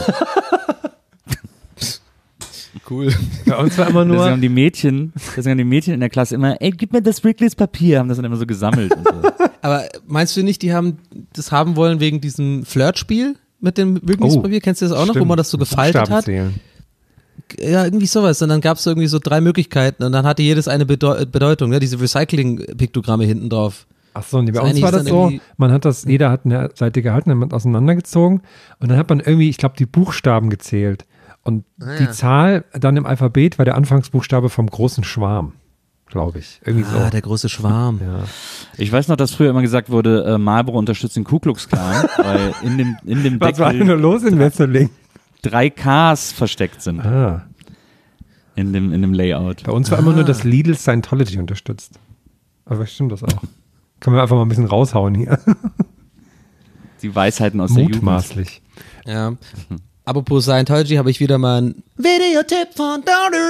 Cool. Bei uns war immer nur. Deswegen haben die Mädchen in der Klasse immer, ey, gib mir das Wrigley's Papier, haben das dann immer so gesammelt. Und so. Aber meinst du nicht, die haben das haben wollen wegen diesem Flirtspiel mit dem Wrigley's Papier? Kennst du das auch noch, wo man das so gefaltet hat? Ja, irgendwie sowas. Und dann gab es irgendwie so 3 Möglichkeiten und dann hatte jedes eine Bedeutung, ne? Diese Recycling-Piktogramme hinten drauf. Ach so, und bei uns war das so, jeder hat eine Seite gehalten, dann hat man auseinandergezogen und dann hat man irgendwie, ich glaube, die Buchstaben gezählt. Und die Zahl dann im Alphabet war der Anfangsbuchstabe vom großen Schwarm, glaube ich. Irgendwie so. Der große Schwarm. Ja. Ich weiß noch, dass früher immer gesagt wurde, Marlboro unterstützt den Ku Klux Klan, weil in dem Was war denn nur los in Wesseling? 3 Ks versteckt sind. In dem Layout. Bei uns war immer nur, dass Lidl Scientology unterstützt. Aber stimmt das auch? Können wir einfach mal ein bisschen raushauen hier. Die Weisheiten aus der Jugend. Mutmaßlich. Ja. Apropos Scientology habe ich wieder mal einen Videotipp von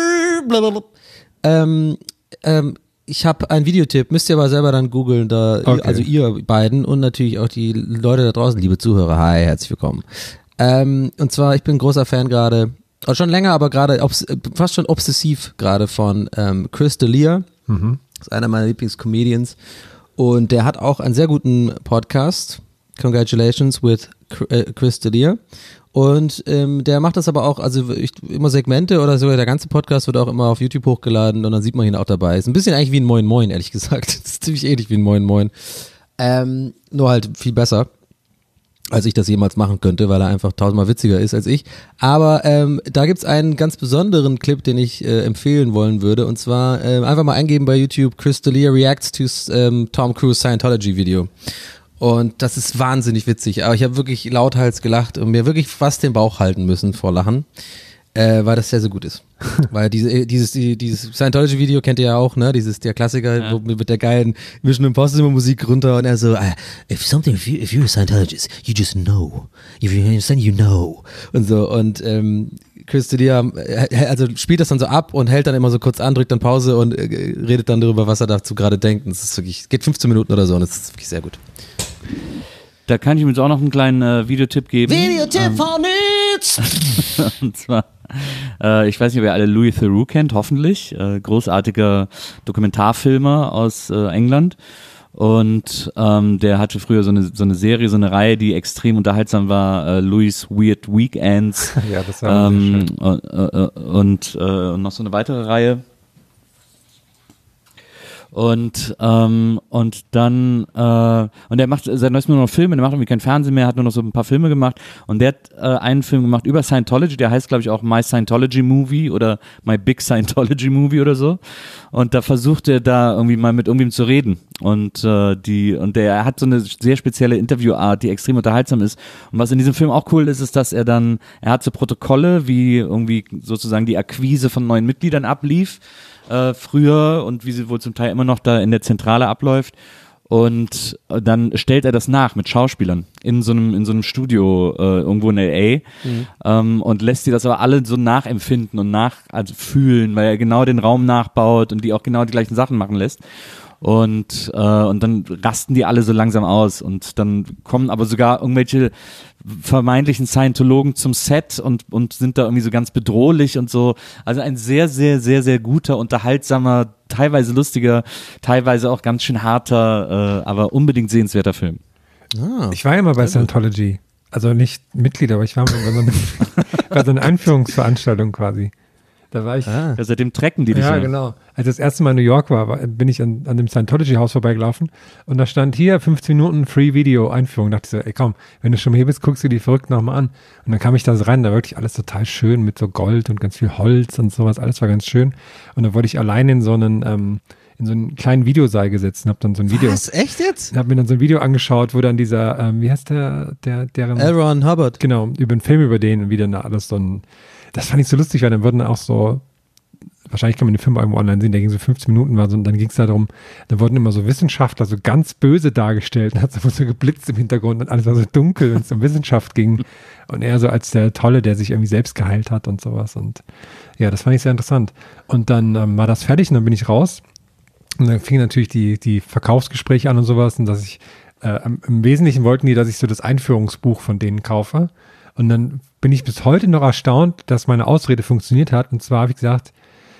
ich habe einen Videotipp, müsst ihr aber selber dann googeln, also ihr beiden und natürlich auch die Leute da draußen, liebe Zuhörer, hi, herzlich willkommen. Und zwar, ich bin ein großer Fan gerade, schon länger, aber gerade fast schon obsessiv gerade von Chris D'Elia, ist einer meiner Lieblingscomedians und der hat auch einen sehr guten Podcast, Congratulations with Chris D'Elia. Und der macht das aber auch, also immer Segmente oder so, der ganze Podcast wird auch immer auf YouTube hochgeladen und dann sieht man ihn auch dabei. Ist ein bisschen eigentlich wie ein Moin Moin, ehrlich gesagt. Das ist ziemlich ähnlich wie ein Moin Moin. Nur halt viel besser, als ich das jemals machen könnte, weil er einfach 1000-mal witziger ist als ich. Aber da gibt's einen ganz besonderen Clip, den ich empfehlen wollen würde. Und zwar einfach mal eingeben bei YouTube, Chris D'Elia reacts to Tom Cruise Scientology Video. Und das ist wahnsinnig witzig, aber ich habe wirklich lauthals gelacht und mir wirklich fast den Bauch halten müssen vor Lachen, weil das sehr, sehr gut ist. Weil dieses Scientology-Video kennt ihr ja auch, ne? Der Klassiker, wo mit der geilen Mission Impossible Musik runter und er so, if you're a Scientologist, you just know. If you understand, you know. Und so, und Chris D'Elia, also spielt das dann so ab und hält dann immer so kurz an, drückt dann Pause und redet dann darüber, was er dazu gerade denkt. Und es ist wirklich, geht 15 Minuten oder so und es ist wirklich sehr gut. Da kann ich mir jetzt auch noch einen kleinen Videotipp geben. Videotipp von Nils! Und zwar, ich weiß nicht, ob ihr alle Louis Theroux kennt, hoffentlich. Großartiger Dokumentarfilmer aus England. Und der hatte früher so eine Serie, so eine Reihe, die extrem unterhaltsam war, Louis Weird Weekends. Ja, das war schön. Und noch so eine weitere Reihe. Und dann und er macht seit neuestem nur noch Filme, der macht irgendwie kein Fernsehen mehr, hat nur noch so ein paar Filme gemacht und der hat einen Film gemacht über Scientology, der heißt glaube ich auch My Scientology Movie oder My Big Scientology Movie oder so und da versucht er da irgendwie mal mit irgendwem zu reden und er hat so eine sehr spezielle Interviewart, die extrem unterhaltsam ist und was in diesem Film auch cool ist, ist, dass er hat so Protokolle, wie irgendwie sozusagen die Akquise von neuen Mitgliedern ablief früher und wie sie wohl zum Teil immer noch da in der Zentrale abläuft und dann stellt er das nach mit Schauspielern in so einem Studio irgendwo in L.A. Und lässt sie das aber alle so nachempfinden und also fühlen, weil er genau den Raum nachbaut und die auch genau die gleichen Sachen machen lässt. Und dann rasten die alle so langsam aus und dann kommen aber sogar irgendwelche vermeintlichen Scientologen zum Set und sind da irgendwie so ganz bedrohlich und so. Also ein sehr, sehr, sehr, sehr guter, unterhaltsamer, teilweise lustiger, teilweise auch ganz schön harter, aber unbedingt sehenswerter Film. Ich war ja mal bei Scientology. Also nicht Mitglied, aber ich war mal bei so einer Einführungsveranstaltung quasi. Da war ich. Ja, seitdem trecken die dich. Ja, genau. Als ich das erste Mal in New York war, bin ich an dem Scientology-Haus vorbeigelaufen und da stand hier 15 Minuten Free Video Einführung. Da dachte ich so, ey komm, wenn du schon hier bist, guckst du die verrückt nochmal an. Und dann kam ich da so rein, da war wirklich alles total schön mit so Gold und ganz viel Holz und sowas. Alles war ganz schön. Und dann wollte ich allein in so einen kleinen Videosaal gesetzt und hab dann so ein Video. Was? Echt jetzt? Hab mir dann so ein Video angeschaut, wo dann dieser, wie heißt deren L. Ron Hubbard. Genau, über einen Film über den und wie dann alles so ein. Das fand ich so lustig, weil dann wurden auch so, wahrscheinlich kann man den Film irgendwo online sehen, der ging so 15 Minuten war so, und dann ging es darum, da wurden immer so Wissenschaftler so ganz böse dargestellt und hat so geblitzt im Hintergrund und alles war so dunkel, wenn es um Wissenschaft ging und er so als der Tolle, der sich irgendwie selbst geheilt hat und sowas und ja, das fand ich sehr interessant. Und dann war das fertig und dann bin ich raus und dann fingen natürlich die Verkaufsgespräche an und sowas und dass ich, im Wesentlichen wollten die, dass ich so das Einführungsbuch von denen kaufe. Und dann bin ich bis heute noch erstaunt, dass meine Ausrede funktioniert hat. Und zwar habe ich gesagt,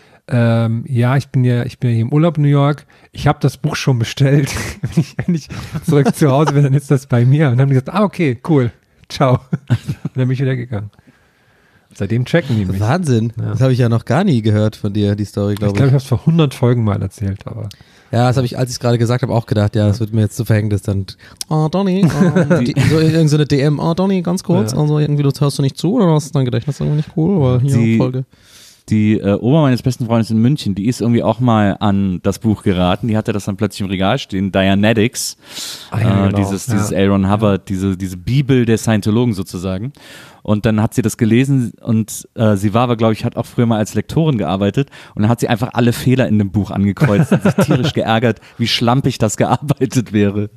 ich bin ja hier im Urlaub in New York. Ich habe das Buch schon bestellt. Wenn ich zurück zu Hause bin, dann ist das bei mir. Und dann haben die gesagt, okay, cool, ciao. Und dann bin ich wieder gegangen. Seitdem checken die mich. Wahnsinn. Ja. Das habe ich ja noch gar nie gehört von dir, die Story, glaube ich. Ich glaube, ich habe es vor 100 Folgen mal erzählt, aber. Ja, das habe ich, als ich es gerade gesagt habe, auch gedacht, ja, das wird mir jetzt zu Verhängnis dann. Donny, so irgend so eine DM, Donny, ganz kurz, Ja. Also irgendwie, du hörst du nicht zu oder hast du dein Gedächtnis irgendwie nicht cool, aber hier Folge. Die Oma meines besten Freundes in München, die ist irgendwie auch mal an das Buch geraten. Die hatte das dann plötzlich im Regal stehen. Dianetics, Genau. dieses L. Ron Hubbard, diese Bibel der Scientologen sozusagen. Und dann hat sie das gelesen und sie war aber, glaube ich, hat auch früher mal als Lektorin gearbeitet und dann hat sie einfach alle Fehler in dem Buch angekreuzt und sich tierisch geärgert, wie schlampig das gearbeitet wäre.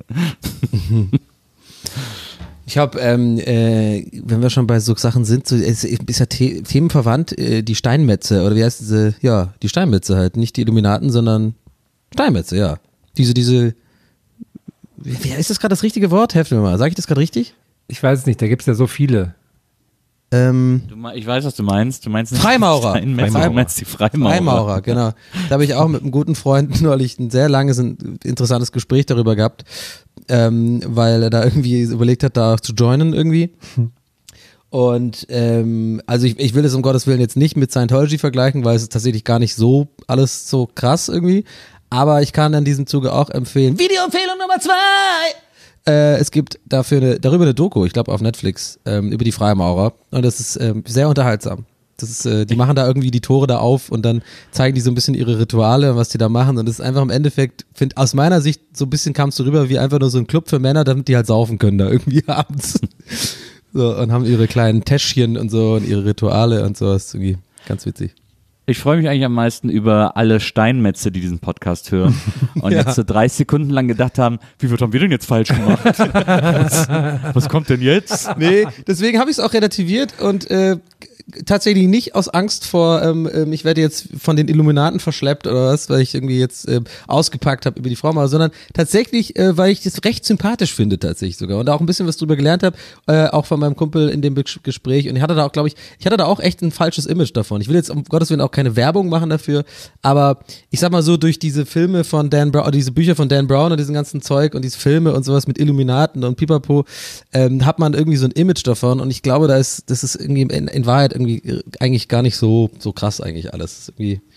Ich habe, wenn wir schon bei so Sachen sind, so, ist ja themenverwandt, die Steinmetze, oder wie heißt diese, ja, die Steinmetze halt, nicht die Illuminaten, sondern Steinmetze, ja. Diese, wie ist das gerade das richtige Wort? Helft mir mal, sage ich das gerade richtig? Ich weiß es nicht, da gibt es ja so viele. Ich weiß, was du meinst. Du meinst nicht Freimaurer. die Steinmetze, du meinst die Freimaurer. Freimaurer, genau. Da habe ich auch mit einem guten Freund neulich ein sehr langes, interessantes Gespräch darüber gehabt, weil er da irgendwie überlegt hat, da zu joinen irgendwie. Und also ich will es um Gottes Willen jetzt nicht mit Scientology vergleichen, weil es ist tatsächlich gar nicht so alles so krass irgendwie. Aber ich kann in diesem Zuge auch empfehlen, Videoempfehlung Nummer 2! Es gibt darüber eine Doku, ich glaube auf Netflix, über die Freimaurer. Und das ist sehr unterhaltsam. Das ist, die machen da irgendwie die Tore da auf und dann zeigen die so ein bisschen ihre Rituale, was die da machen. Und das ist einfach im Endeffekt, aus meiner Sicht, so ein bisschen kam es so rüber wie einfach nur so ein Club für Männer, damit die halt saufen können da irgendwie abends. So, und haben ihre kleinen Täschchen und so und ihre Rituale und sowas. Irgendwie ganz witzig. Ich freue mich eigentlich am meisten über alle Steinmetze, die diesen Podcast hören und jetzt so 30 Sekunden lang gedacht haben, wie wird haben wir denn jetzt falsch gemacht? Was kommt denn jetzt? Nee, deswegen habe ich es auch relativiert und tatsächlich nicht aus Angst vor, ich werde jetzt von den Illuminaten verschleppt oder was, weil ich irgendwie jetzt ausgepackt habe über die Frau mal, sondern tatsächlich, weil ich das recht sympathisch finde tatsächlich sogar und auch ein bisschen was drüber gelernt habe, auch von meinem Kumpel in dem Gespräch und ich hatte da auch, glaube ich, auch echt ein falsches Image davon. Ich will jetzt um Gottes Willen auch keine Werbung machen dafür, aber ich sag mal so, durch diese Filme von Dan Brown, diese Bücher von Dan Brown und diesen ganzen Zeug und diese Filme und sowas mit Illuminaten und Pipapo, hat man irgendwie so ein Image davon und ich glaube, das ist irgendwie in Wahrheit irgendwie eigentlich gar nicht so krass eigentlich alles. Irgendwie,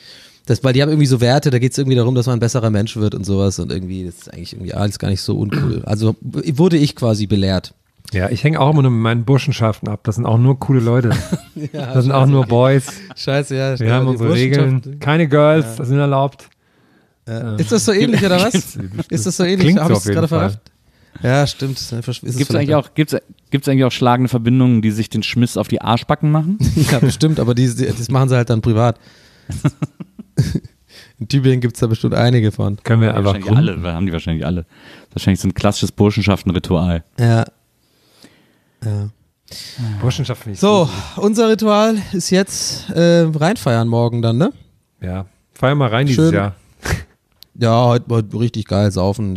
weil die haben irgendwie so Werte, da geht es irgendwie darum, dass man ein besserer Mensch wird und sowas und irgendwie, das ist eigentlich irgendwie alles gar nicht so uncool. Also wurde ich quasi belehrt. Ja, ich hänge auch immer nur mit meinen Burschenschaften ab. Das sind auch nur coole Leute. Das sind auch nur Boys. Scheiße, ja. Wir haben unsere Regeln. Keine Girls, das sind erlaubt. Ist das so ähnlich oder was? Ist das so ähnlich? Klingt Habe so ich es auf gerade jeden Fall. verrafft? Ja, stimmt. Gibt's eigentlich auch schlagende Verbindungen, die sich den Schmiss auf die Arschbacken machen? Ja, bestimmt, aber das machen sie halt dann privat. In Tübingen gibt es da bestimmt einige von. Können wir einfach Wahrscheinlich alle, haben die wahrscheinlich alle. Wahrscheinlich so ein klassisches Burschenschaften-Ritual. Ja. Burschenschaft finde ich So, unser Ritual ist jetzt reinfeiern morgen dann, ne? Ja, feier mal rein Schön. dieses Jahr. Ja, heute richtig geil saufen.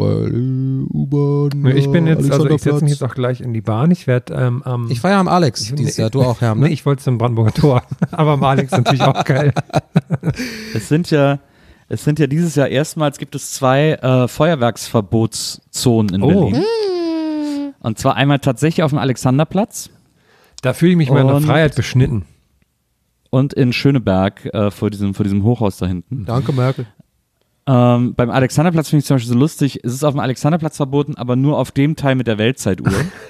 U-Bahn. Ich bin jetzt, also ich setze Alexanderplatz. mich jetzt auch gleich in die Bahn. Ich werde Ich feiere am Alex dieses Jahr. Du auch, Herr, Nee, ne? ich wollte zum Brandenburger Tor. Aber am Alex natürlich auch geil. Es sind ja dieses Jahr erstmals gibt es 2 Feuerwerksverbotszonen in Berlin. Und zwar einmal tatsächlich auf dem Alexanderplatz Da fühle ich mich meiner Und- Freiheit beschnitten. und in Schöneberg vor diesem Hochhaus da hinten. Danke, Merkel. Beim Alexanderplatz finde ich zum Beispiel so lustig, es ist auf dem Alexanderplatz verboten, aber nur auf dem Teil mit der Weltzeituhr.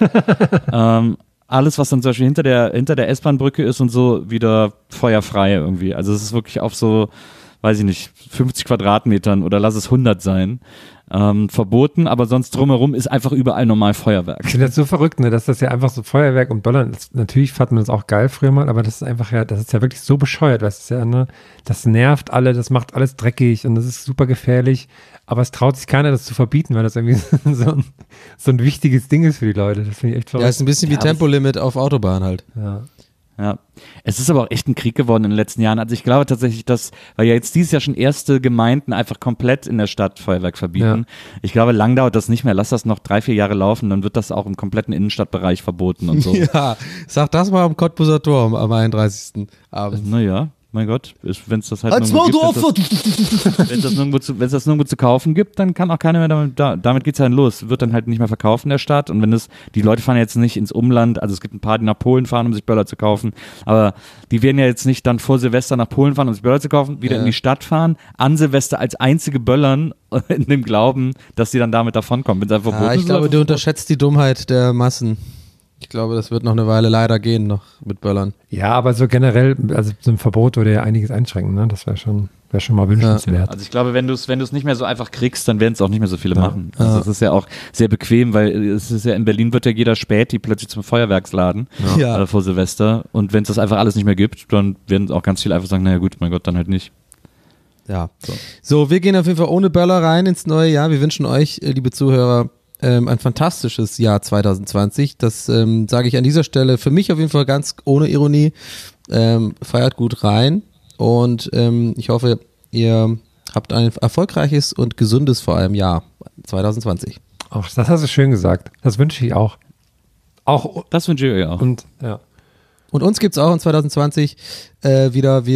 Alles, was dann zum Beispiel hinter der S-Bahn-Brücke ist und so, wieder feuerfrei irgendwie. Also es ist wirklich auf so, weiß ich nicht, 50 Quadratmetern oder lass es 100 sein, verboten, aber sonst drumherum ist einfach überall normal Feuerwerk. Ich finde das so verrückt, ne, dass das ja einfach so Feuerwerk und Böllern, natürlich fand man das auch geil früher mal, aber das ist einfach ja, das ist ja wirklich so bescheuert, weißt du, ja, ne, das nervt alle, das macht alles dreckig und das ist super gefährlich, aber es traut sich keiner, das zu verbieten, weil das irgendwie so ein wichtiges Ding ist für die Leute, das finde ich echt Ja, verrückt. ist ein bisschen wie Tempolimit auf Autobahn halt. Ja, es ist aber auch echt ein Krieg geworden in den letzten Jahren. Also ich glaube tatsächlich, weil ja jetzt dieses Jahr schon erste Gemeinden einfach komplett in der Stadt Feuerwerk verbieten. Ja. Ich glaube, lang dauert das nicht mehr. Lass das noch 3-4 Jahre laufen, dann wird das auch im kompletten Innenstadtbereich verboten und so. Ja, sag das mal am Cottbuser Tor am 31. Abend. Naja, mein Gott, wenn es das halt nirgendwo gibt, wenn es das nirgendwo zu kaufen gibt, dann kann auch keiner mehr damit geht's ja dann los. Wird dann halt nicht mehr verkauft in der Stadt und die Leute fahren jetzt nicht ins Umland, also es gibt ein paar, die nach Polen fahren, um sich Böller zu kaufen, aber die werden ja jetzt nicht dann vor Silvester nach Polen fahren, um sich Böller zu kaufen, wieder in die Stadt fahren, an Silvester als einzige böllern in dem Glauben, dass sie dann damit davonkommen. Wenn es einfach verboten Ich ist, glaube, du unterschätzt die Dummheit der Massen. Ich glaube, das wird noch eine Weile leider gehen, noch mit Böllern. Ja, aber so generell, also so ein Verbot würde ja einiges einschränken, ne, das wäre schon mal wünschenswert. Also ich glaube, wenn du es nicht mehr so einfach kriegst, dann werden es auch nicht mehr so viele machen. Also es ist ja auch sehr bequem, weil es ist ja in Berlin wird ja jeder Späti plötzlich zum Feuerwerksladen vor Silvester. Und wenn es das einfach alles nicht mehr gibt, dann werden auch ganz viele einfach sagen, naja gut, mein Gott, dann halt nicht. Ja. So, wir gehen auf jeden Fall ohne Böller rein ins neue Jahr. Wir wünschen euch, liebe Zuhörer, ein fantastisches Jahr 2020. Das sage ich an dieser Stelle für mich auf jeden Fall ganz ohne Ironie. Feiert gut rein und ich hoffe, ihr habt ein erfolgreiches und gesundes vor allem Jahr 2020. Ach, das hast du schön gesagt. Das wünsche ich auch. Das wünsche ich euch auch. Und ja. Und uns gibt's auch in 2020 wieder.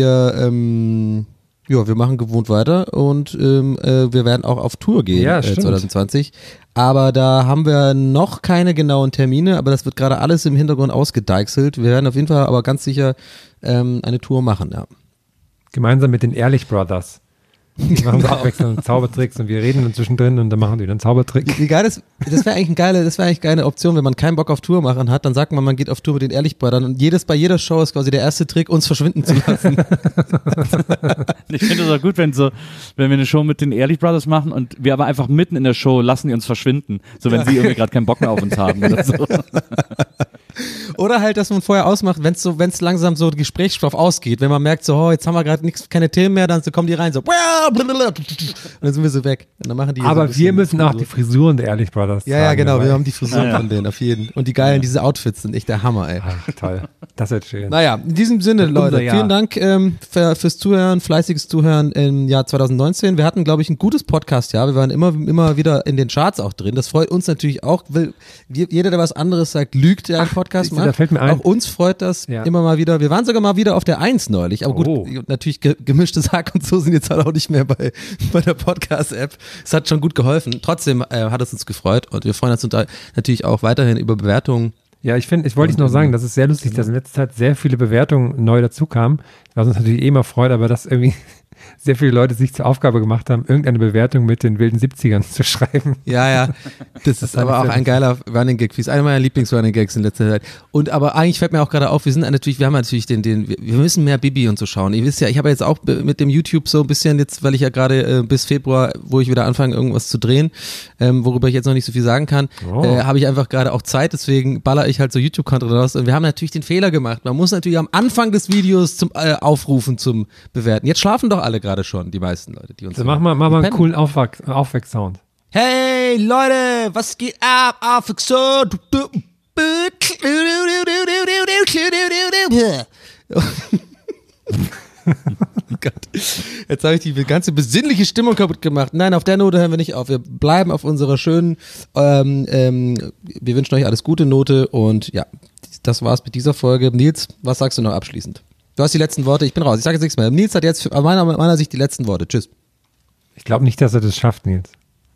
Wir machen gewohnt weiter und wir werden auch auf Tour gehen Ja, stimmt. 2020. Aber da haben wir noch keine genauen Termine, aber das wird gerade alles im Hintergrund ausgedeichselt. Wir werden auf jeden Fall aber ganz sicher eine Tour machen, ja. Gemeinsam mit den Ehrlich Brothers. Die machen so abwechselnd Zaubertricks und wir reden dann zwischendrin und dann machen die dann Zaubertrick. Wie geil das wäre eigentlich eine geile Option, wenn man keinen Bock auf Tour machen hat, dann sagt man geht auf Tour mit den Ehrlich-Brüdern und bei jeder Show ist quasi der erste Trick, uns verschwinden zu lassen. Ich finde es auch gut, wenn wir eine Show mit den Ehrlich Brothers machen und wir aber einfach mitten in der Show lassen die uns verschwinden. So wenn sie irgendwie gerade keinen Bock mehr auf uns haben oder so. Oder halt, dass man vorher ausmacht, wenn es langsam so Gesprächsstoff ausgeht, wenn man merkt so, oh, jetzt haben wir gerade keine Themen mehr, dann kommen die rein so, und dann sind wir so weg. Und dann machen die Aber so wir müssen auch die Frisuren der Ehrlich Brothers Ja, tragen, genau, dabei. wir haben die Frisuren von denen, auf jeden. Und die geilen, diese Outfits sind echt der Hammer, ey. Ach, toll. Das wird schön. Naja, in diesem Sinne, Leute, Unser Jahr. vielen Dank fürs Zuhören, fleißiges Zuhören im Jahr 2019. Wir hatten, glaube ich, ein gutes Podcast-Jahr. Wir waren immer wieder in den Charts auch drin. Das freut uns natürlich auch, weil jeder, der was anderes sagt, lügt, der einen Podcast siehste, da macht. fällt mir ein. Auch uns freut das immer mal wieder. Wir waren sogar mal wieder auf der 1 neulich. Aber gut, Oh. natürlich gemischtes Hack und so sind jetzt halt auch nicht mehr bei der Podcast-App. Es hat schon gut geholfen. Trotzdem hat es uns gefreut und wir freuen uns natürlich auch weiterhin über Bewertungen. Ja, ich wollte noch sagen, das ist sehr lustig, dass in letzter Zeit sehr viele Bewertungen neu dazu kamen, was uns natürlich immer freut, aber das irgendwie, sehr viele Leute sich zur Aufgabe gemacht haben, irgendeine Bewertung mit den wilden 70ern zu schreiben. Ja, das ist aber auch ein geiler Running Gag, wie es einer meiner Lieblings-Running Gags in letzter Zeit. Und aber eigentlich fällt mir auch gerade auf, wir haben natürlich wir müssen mehr Bibi und so schauen. Ihr wisst ja, ich habe jetzt auch mit dem YouTube so ein bisschen jetzt, weil ich ja gerade bis Februar, wo ich wieder anfange, irgendwas zu drehen, worüber ich jetzt noch nicht so viel sagen kann, habe ich einfach gerade auch Zeit, deswegen baller ich halt so YouTube-Content raus. Und wir haben natürlich den Fehler gemacht. Man muss natürlich am Anfang des Videos zum Aufrufen zum Bewerten. Jetzt schlafen doch alle gerade schon, die meisten Leute, die uns Also mach mal einen coolen Aufweck-Sound. Hey Leute, was geht ab? Aufweck-Sound. Oh Gott. Jetzt habe ich die ganze besinnliche Stimmung kaputt gemacht. Nein, auf der Note hören wir nicht auf. Wir bleiben auf unserer schönen, wir wünschen euch alles Gute Note und ja, das war's mit dieser Folge. Nils, was sagst du noch abschließend? Du hast die letzten Worte, ich bin raus, ich sage jetzt nichts mehr. Nils hat jetzt aus meiner Sicht die letzten Worte. Tschüss. Ich glaube nicht, dass er das schafft, Nils.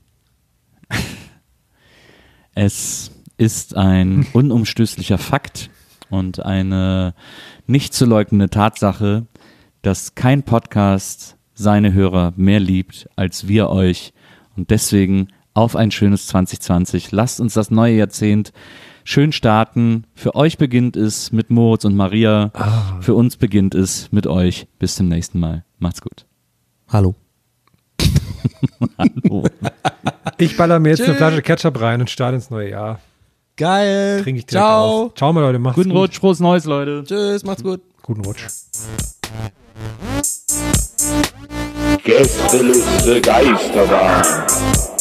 Es ist ein unumstößlicher Fakt und eine nicht zu leugnende Tatsache, dass kein Podcast seine Hörer mehr liebt als wir euch. Und deswegen auf ein schönes 2020. Lasst uns das neue Jahrzehnt schön starten. Für euch beginnt es mit Moritz und Maria. Für uns beginnt es mit euch. Bis zum nächsten Mal. Macht's gut. Hallo. Hallo. Ich baller mir jetzt eine Flasche Ketchup rein und starte ins neue Jahr. Geil. Trinke ich direkt aus. Ciao mal, Leute. Macht's Guten gut. Rutsch, frohes Neues, Leute. Tschüss, macht's gut. Guten Rutsch. Gästeliste Geisterbahn.